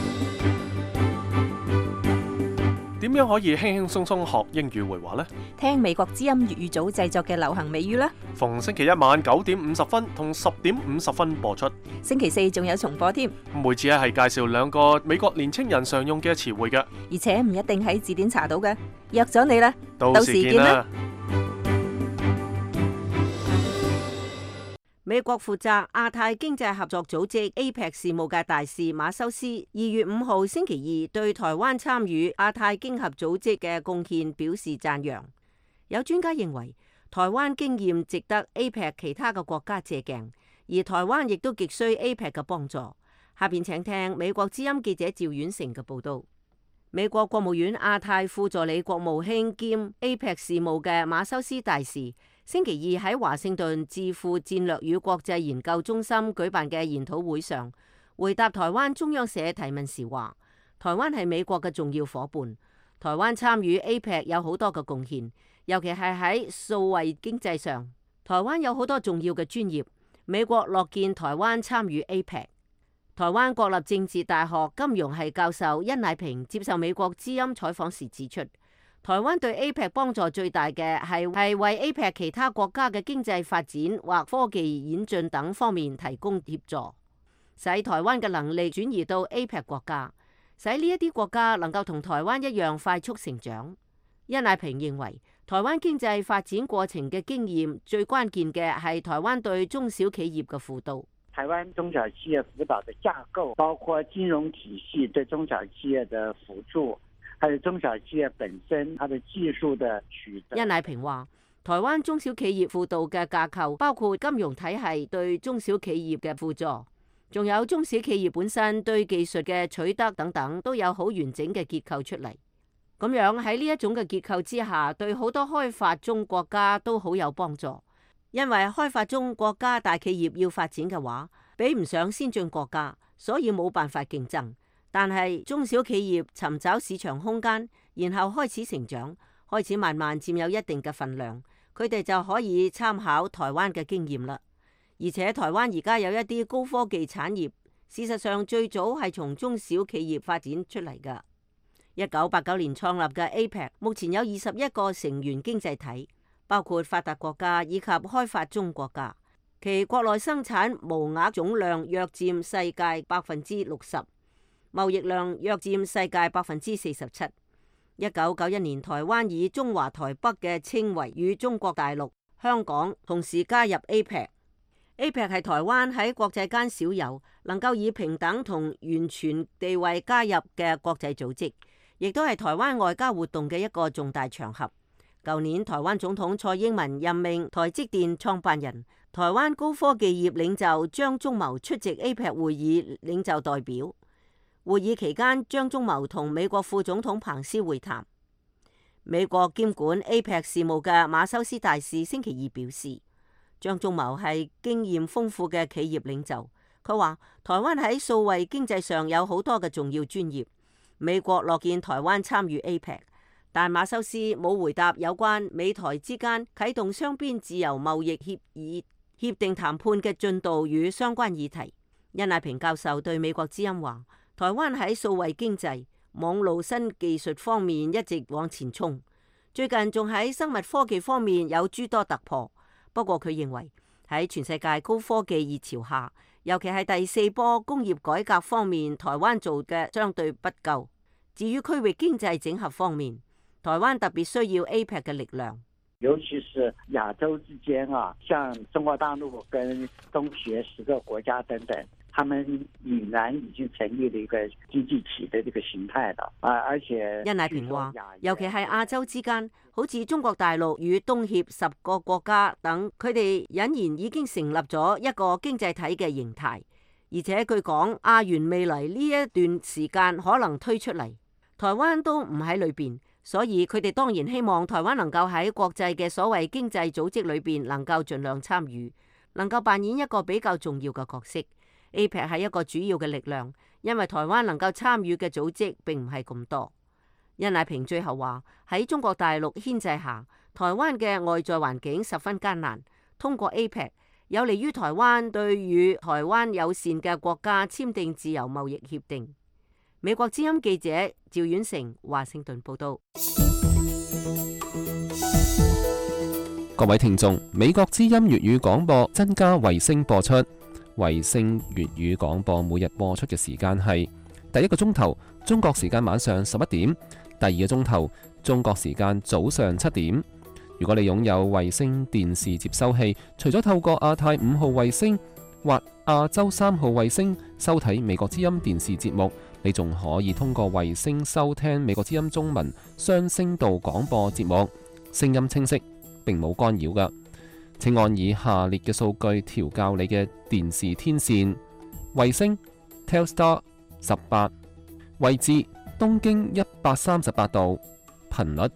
點樣可以輕輕鬆鬆學英語會話呢？ 聽美國之音粵語組製作嘅流行美語啦。 逢星期一晚9:50同10:50播出。 星期四仲有重播添。 每次係介紹兩個美國年青人常用嘅詞彙嘅， 而且唔一定喺字典查到嘅。約咗你啦， 到時見啦。 美國負責亞太經濟合作組織 APEC 事務嘅大使馬修斯2月5號星期二對台灣參與亞太經合組織嘅貢獻表示讚揚。有專家認為，台灣經驗值得 APEC 其他嘅國家借鏡，而台灣亦都極需 APEC 嘅幫助。下邊請聽美國之音記者趙婉成嘅報道。美國國務院亞太副助理國務卿兼 APEC 事務嘅馬修斯大使星期二喺華盛頓智庫戰略與國際研究中心舉辦嘅研討會上，回答台灣中央社提問時話，台灣係美國嘅重要夥伴，台灣參與 APEC 有好多嘅貢獻，尤其係喺數位經濟上，台灣有好多重要嘅專業，美國樂見台灣參與 APEC。台灣國立政治大學金融系教授殷乃平接受美國之音採訪時指出，台灣對 APEC 幫助最大嘅係為 APEC 其他國家嘅經濟發展或科技演進等方面提供協助，使台灣嘅能力轉移到 APEC 國家，使呢一啲國家能夠同台灣一樣快速成長。殷乃平認為，台灣經濟發展過程嘅經驗最關鍵嘅係台灣對中小企業嘅輔導。 台灣中小企業輔導的架構包括金融體系對中小企業的輔助，還有中小企業本身它的技術的取得。 殷乃平話，台灣中小企業輔導嘅架構包括金融體系對中小企業嘅輔助，仲有中小企業本身對技術嘅取得等等，都有好完整嘅結構出嚟。咁樣喺呢一種嘅結構之下，對好多開發中國家都好有幫助。因為開發中國家大企業要發展嘅話，比唔上先進國家，所以冇辦法競爭。但係中小企業尋找市場空間，然後開始成長，開始慢慢佔有一定嘅份量，佢哋就可以參考台灣嘅經驗啦。而且台灣而家有一啲高科技產業，事實上最早係從中小企業發展出嚟㗎。1989年創立嘅 APEC 目前有21個成員經濟體，包括發達國家以及開發中國家，其國內生產毛額總量約佔世界60%，貿易量約佔世界47%。1991年，台灣以中華台北嘅稱謂與中國大陸、香港同時加入 APEC。APEC 係台灣喺國際間少有能夠以平等同完全地位加入嘅國際組織，亦都係台灣外交活動嘅一個重大場合。舊年台灣總統蔡英文任命台積電創辦人、 台灣高科技業領袖張忠謀出席 APEC 會議領袖代表。會議期間，張忠謀同美國副總統彭斯會談。美國兼管 APEC 事務嘅馬修斯大使星期二表示，張忠謀係經驗豐富嘅企業領袖。佢話台灣喺數位經濟上有好多嘅重要專業，美國樂見台灣參與 APEC。但馬修斯冇回答有關美台之間啟動雙邊自由貿易協定談判嘅進度與相關議題。殷艾平教授對美國之音話，台灣喺數位經濟、網路新技術方面一直往前衝，最近仲喺生物科技方面有諸多突破。不過佢認為喺全世界高科技熱潮下，尤其係第四波工業改革方面，台灣做嘅相對不夠。至於區域經濟整合方面，台灣特別需要 APEC 嘅力量， 尤其是亞洲之間啊，像中國大陸跟東協10個國家等等，他們儼然已經成立了一個經濟體的這個形態了。而且殷艾平話，尤其係亞洲之間，好似中國大陸與東協10個國家等，佢哋隱然已經成立咗一個經濟體嘅形態。而且據講，亞元未來呢一段時間可能推出嚟，台灣都唔喺裏邊。所以佢哋當然希望台灣能夠喺國際嘅所謂經濟組織裏邊能夠盡量參與，能夠扮演一個比較重要嘅角色。APEC 係一個主要嘅力量，因為台灣能夠參與嘅組織並唔係咁多。殷艾平最後話，喺中國大陸牽制下，台灣嘅外在環境十分艱難。通過 APEC 有利於台灣對與台灣友善嘅國家簽訂自由貿易協定。美國之音記者趙婉成華盛頓報道。 各位聽眾，美國之音粵語廣播增加衛星播出。衛星粵語廣播每日播出嘅時間係第一個鐘頭中國時間晚上11點，第二個鐘頭中國時間早上7點。如果你擁有衛星電視接收器，除咗透過亞太5號衛星或亞洲3號衛星收睇美國之音電視節目，你仲可以通過衛星收聽美國之音中文雙聲道廣播節目，聲音清晰，並冇干擾㗎。請按以下列嘅數據調校你嘅電視天線：衛星 Telstar 18，位置東經138度，頻率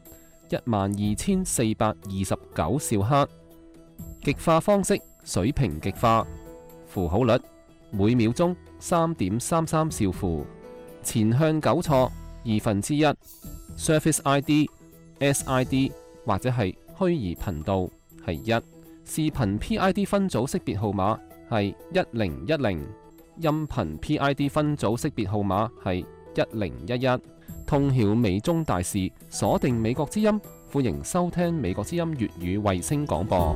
12429兆赫，極化方式水平極化，符號率每秒鐘3.33兆符。前向糾錯1/2， Surface ID、SID 或者係虛擬頻道係1，視頻 PID 分組識別號碼係1010，音頻 PID 分組識別號碼係1011。通曉美中大事，鎖定美國之音，歡迎收聽美國之音粵語衛星廣播。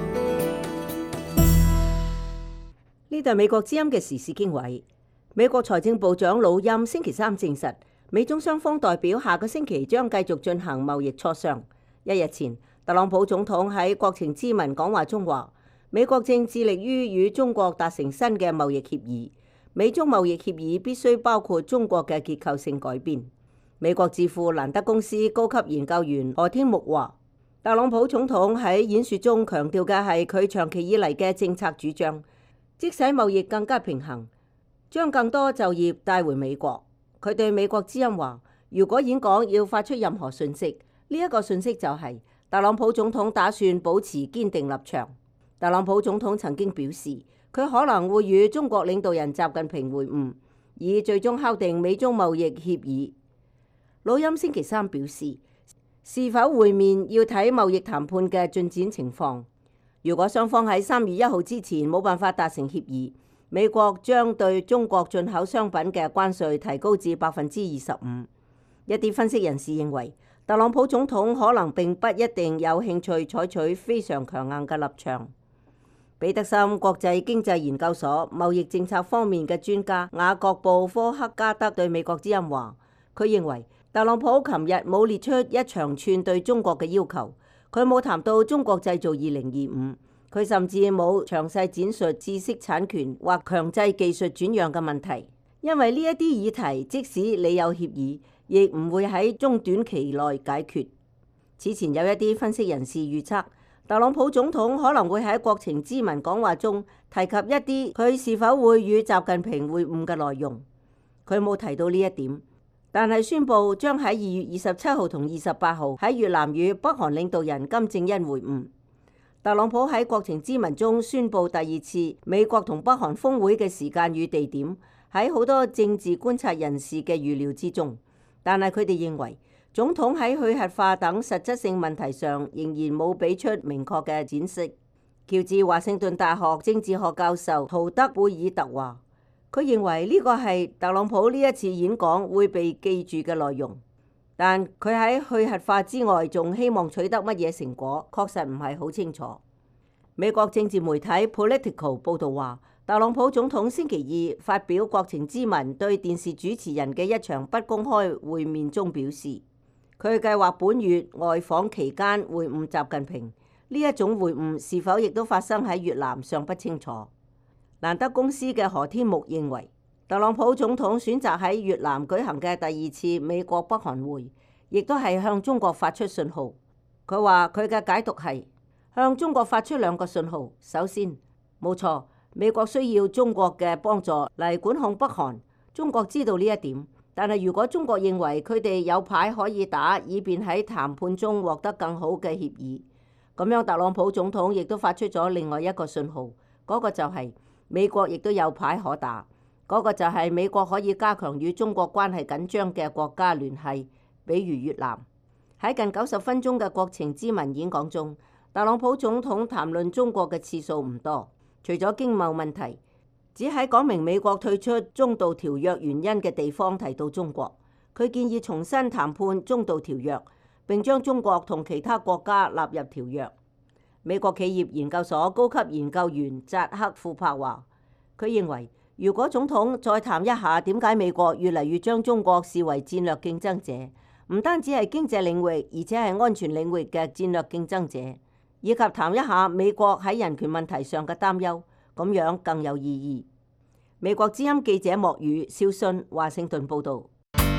呢度係美國之音嘅時事經緯。美國財政部長魯欽星期三證實，美中雙方代表下個星期將繼續進行貿易磋商。一日前，特朗普總統喺國情咨文講話中話，美國正致力於與中國達成新嘅貿易協議。美中貿易協議必須包括中國嘅結構性改變。美國智庫蘭德公司高級研究員何天木話，特朗普總統喺演說中強調嘅係佢長期以嚟嘅政策主張，即使貿易更加平衡，將更多就業帶回美國。佢對美國之音話，如果演講要發出任何訊息，呢一個訊息就係特朗普總統打算保持堅定立場。特朗普總統曾經表示，佢可能會與中國領導人習近平會晤，以最終敲定美中貿易協議。魯欽星期三表示，是否會面要睇貿易談判嘅進展情況。如果雙方喺3月1號之前冇辦法達成協議，美國將對中國進口商品嘅關稅提高至25%。一啲分析人士認為，特朗普總統可能並不一定有興趣採取非常強硬嘅立場。彼得森國際經濟研究所貿易政策方面嘅專家雅各布科克加德對美國之音話，佢認為特朗普琴日冇列出一長串對中國嘅要求，佢冇談到中國製造2025，佢甚至冇詳細展述知識產權或強制技術轉讓嘅問題，因為呢一啲議題即使你有協議，亦唔會喺中短期內解決。此前有一啲分析人士預測， 特朗普總統可能會喺國情咨文講話中提及一啲佢是否會與習近平會晤嘅內容，佢冇提到呢一點，但係宣布將喺2月27號同28號喺越南與北韓領導人金正恩會晤。特朗普喺國情咨文中宣布第二次美國同北韓峰會嘅時間與地點喺好多政治觀察人士嘅預料之中，但係佢哋認為總統喺去核化等實質性問題上仍然冇俾出明確嘅展示。喬治華盛頓大學政治學教授陶德貝爾特話，佢認為呢個係特朗普呢一次演講會被記住嘅內容，但佢喺去核化之外仲希望取得乜嘢成果，確實唔係好清楚。美國政治媒體 Politico 報導話，特朗普總統星期二發表國情咨文對電視主持人嘅一場不公開會面中表示，佢計劃本月外訪期間會晤習近平。呢一種會晤是否亦都發生喺越南尚不清楚。蘭德公司嘅何天木認為，特朗普總統選擇喺越南舉行嘅第二次美國北韓會，亦都係向中國發出信號。佢話佢嘅解讀係向中國發出兩個信號。首先，冇錯，美國需要中國嘅幫助嚟管控北韓，中國知道呢一點。但係如果中國認為佢哋有牌可以打，以便喺談判中獲得更好嘅協議，咁樣特朗普總統亦都發出咗另外一個信號，嗰個就係美國亦都有牌可打，嗰個就係美國可以加強與中國關係緊張嘅國家聯繫，比如越南。喺近90分鐘嘅國情咨文演講中，特朗普總統談論中國嘅次數唔多，除咗經貿問題，只喺講明美國退出中導條約原因嘅地方提到中國。佢建議重新談判中導條約，並將中國同其他國家納入條約。美國企業研究所高級研究員扎克庫珀話，佢認為如果總統再談一下點解美國越嚟越將中國視為戰略競爭者，唔單止係經濟領域，而且係安全領域嘅戰略競爭者，以及談一下美國喺人權問題上嘅擔憂，咁樣更有意義。美國之音記者莫宇肖遜華盛頓報導。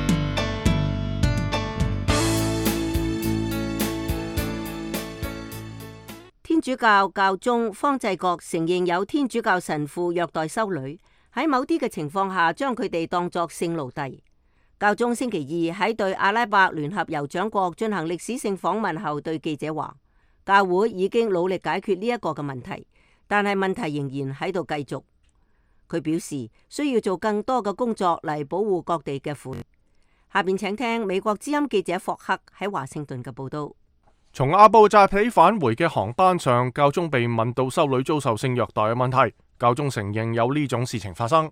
天主教教宗方濟各承認有天主教神父虐待修女，喺某啲嘅情況下將佢哋當作性奴隸。教宗星期二喺對阿拉伯聯合酋長國進行歷史性訪問後對記者話，教會已經努力解決呢一個嘅問題，但係問題仍然喺度繼續。佢表示需要做更多嘅工作嚟保護各地嘅婦女。下邊請聽美國之音記者霍克喺華盛頓嘅報道。 從阿布扎比返回嘅航班上，教宗被問到修女遭受性虐待嘅問題，教宗承認有呢種事情發生。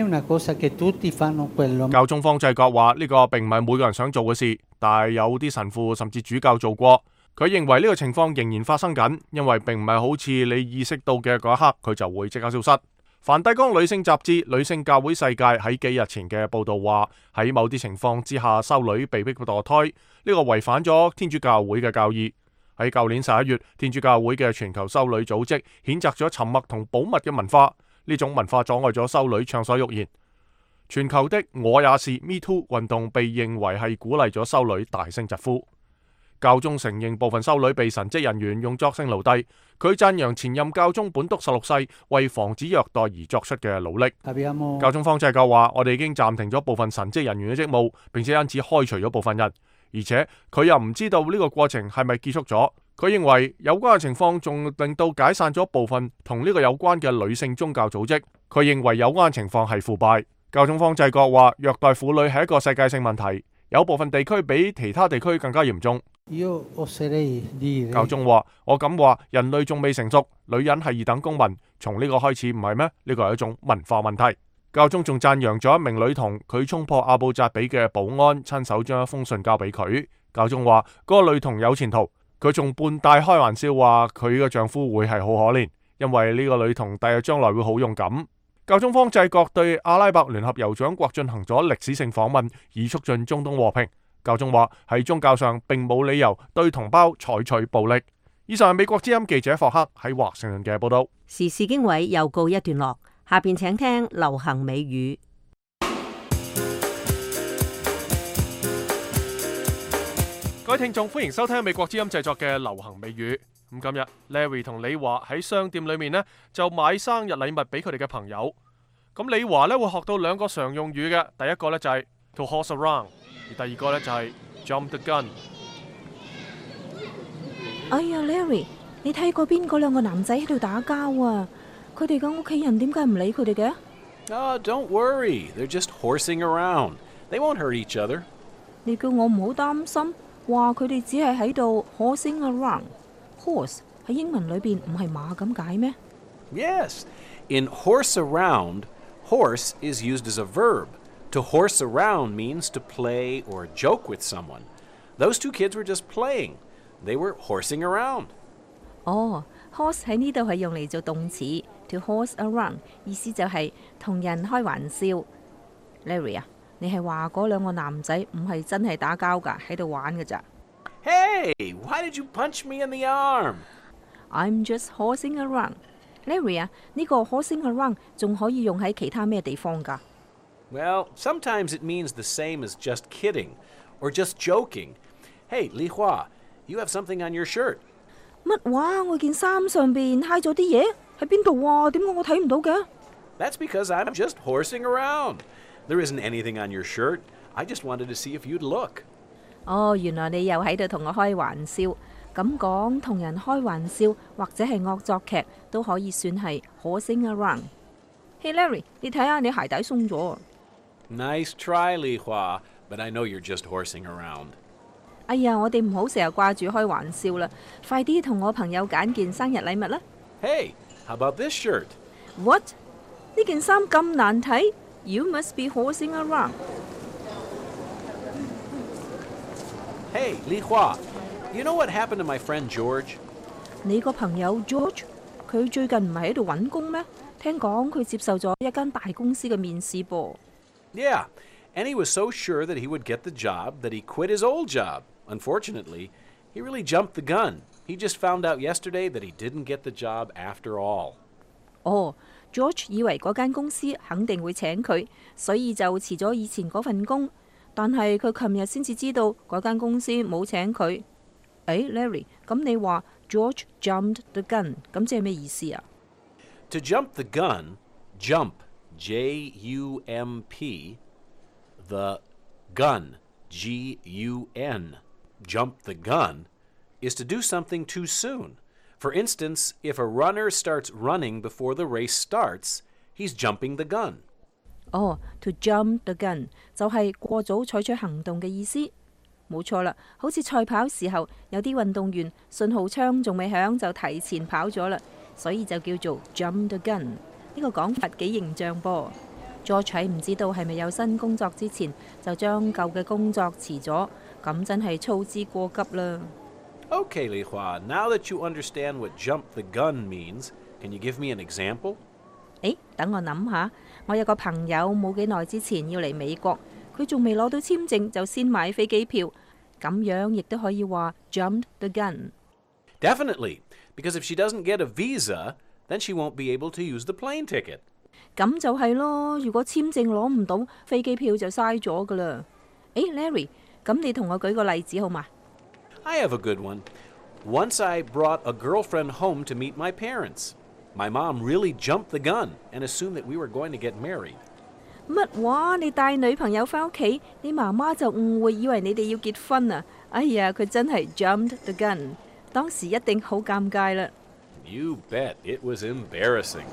教宗方濟各話呢個並唔係每個人想做嘅事，但係有啲神父甚至主教做過。佢認為呢個情況仍然發生緊，因為並唔係好似你意識到嘅嗰一刻，佢就會即刻消失。梵蒂岡女性雜誌《女性教會世界》喺幾日前嘅報道話，喺某啲情況之下，修女被迫墮胎，呢個違反咗天主教會嘅教義。喺舊年11月，天主教會嘅全球修女組織譴責咗沉默同保密嘅文化，呢種文化阻礙咗修女暢所欲言。全球的我也是 Me Too 運動被認為係鼓勵咗修女大聲疾呼。教宗承認部分修女被神職人員用作性奴隸，佢讚揚前任教宗本篤16世為防止虐待而作出嘅努力。教宗方濟各話：我哋已經暫停咗部分神職人員嘅職務，並且因此開除咗部分人，而且佢又唔知道呢個過程係咪結束咗。佢認為有關嘅情況仲令到解散咗部分同呢個有關嘅女性宗教組織。佢認為有關情況係腐敗。教宗方濟各話：虐待婦女係一個世界性問題，有部分地區比其他地區更加嚴重。教宗話：我咁話，人類仲未成熟，女人係二等公民，從呢個開始唔係咩？呢個係一種文化問題。教宗仲讚揚咗一名女童，佢衝破阿布扎比嘅保安，親手將一封信交俾佢。教宗話：嗰個女童有前途。佢仲半帶開玩笑話佢嘅丈夫會係好可憐，因為呢個女童第日將來會好勇敢。教宗方濟各對阿拉伯聯合酋長國進行咗歷史性訪問，以促進中東和平。教宗話喺宗教上並冇理由對同胞採取暴力。以上係美國之音記者霍克喺華盛頓嘅報道。 時事經緯又告一段落，下邊請聽流行美語。 各位聽眾，歡迎收聽美國之音製作嘅流行美語。 咁今日 Larry 同李華喺商店裏面呢，就買生日禮物俾佢哋嘅朋友。咁李華呢會學到兩個常用語嘅，第一個呢就係 to horse around， 而第二個呢就係 jump the gun。 哎呀 Larry， 你睇過邊嗰兩個男仔喺度打交啊？佢哋嘅屋企人點解唔理佢哋嘅 ？Oh, don't worry. They're just horsing around. They won't hurt each other. 你叫我唔好擔心，話佢哋只係喺度 horsing around。horse 喺英文裏邊唔係馬咁解咩？ Yes. In horse around, horse is used as a verb. To horse around means to play or joke with someone. Those two kids were just playing. They were horsing around. 哦，horse 喺呢度係用嚟做動詞 to horse around， 意思就係同人開玩笑。Larry 啊，你係話嗰兩個男仔唔係真係打交㗎，喺度玩㗎咋？ Hey, why did you punch me in the arm? I'm just horsing around. Larry 啊，呢個 horsing around 仲可以用喺其他咩地方㗎？ Well, sometimes it means the same as just kidding or just joking. Hey, Li Hua, you have something on your shirt. 乜話？我件衫上邊揩咗啲嘢，喺邊度啊？點解我睇唔到嘅？ That's because I'm just horsing around. There isn't anything on your shirt. I just wanted to see if you'd look. 哦，原來你又喺度同我開玩笑。咁講，同人開玩笑或者係惡作劇都可以算係 horsing around。Hey Larry， 你睇下你鞋底鬆咗。 Nice try, Li Hua, but I know you're just horsing around. 哎呀，我哋唔好成日掛住開玩笑啦，快啲同我朋友揀件生日禮物啦。 Hey, how about this shirt? What？ 呢件衫咁難睇 ？You must be horsing around。 Hey, Li Hua, you know what happened to my friend George? 你個朋友 George， 佢最近唔係喺度揾工咩？聽講佢接受咗一間大公司嘅面試噃。 Yeah, and he was so sure that he would get the job that he quit his old job. Unfortunately, he really jumped the gun. He just found out yesterday that he didn't get the job after all. 哦，George 以為嗰間公司肯定會請佢，所以就辭咗以前嗰份工。但係佢琴日先至知道嗰間公司冇請佢。Larry， 咁你話 George jumped the gun， 咁即係咩意思啊？ To jump the gun, jump, J-U-M-P, the gun, G-U-N. Jump the gun is to do something too soon. For instance, if a runner starts running before the race starts, he's jumping the gun. 哦，to jump the gun 就係過早採取行動嘅意思。冇錯啦，好似賽跑時候，有啲運動員信號槍仲未響就提前跑咗啦，所以就叫做 jump the gun。呢個講法幾形象噃。George喺唔知道係咪有新工作之前，就將舊嘅工作辭咗，咁真係操之過急啦。 Okay, Li Hua, now that you understand what jump the gun means, can you give me an example? 等我諗下，我有個朋友冇幾耐之前要嚟美國，佢仲未攞到簽證就先買飛機票，咁樣亦都可以話 jumped the gun。 Definitely, because if she doesn't get a visa, then she won't be able to use the plane ticket. 咁就係咯，如果簽證攞唔到，飛機票就嘥咗噶啦。Larry， 咁你同我舉個例子好嘛？ I have a good one. Once I brought a girlfriend home to meet my parents. My mom really jumped the gun and assumed that we were going to get married. 乜話？你帶女朋友返屋企，你媽媽就誤會以為你哋要結婚啊！哎呀，佢真係 jumped the gun， 當時一定好尷尬啦。 You bet, it was embarrassing.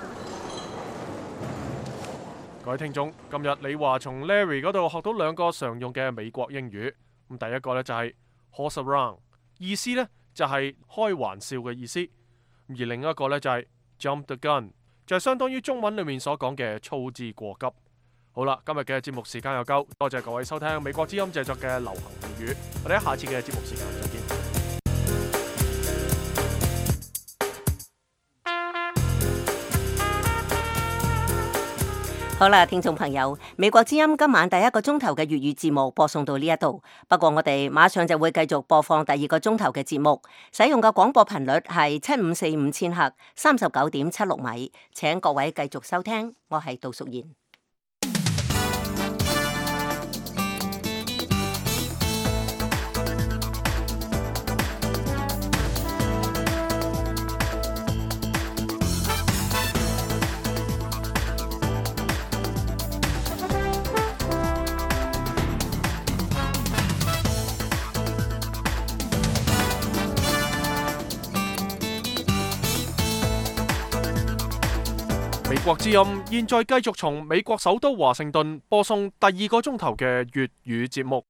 各位聽眾，今日李華從 Larry 嗰度學到兩個常用嘅美國英語。咁第一個呢就係 horse around， 意思呢就係開玩笑嘅意思；而另一個呢就係 jump the gun， 就係相當於中文裏面所講嘅操之過急。好啦，今日嘅節目時間又夠，多謝各位收聽美國之音製作嘅流行粵語，我哋喺下次嘅節目時間再見。 好啦，聽眾朋友，美國之音今晚第一個鐘頭嘅粵語節目播送到呢一度，不過我哋馬上就會繼續播放第二個鐘頭嘅節目，使用嘅廣播頻率係7545千赫，39.76米，請各位繼續收聽，我係杜淑賢。 國之音現在繼續從美國首都華盛頓播送第2個鐘頭嘅粵語節目。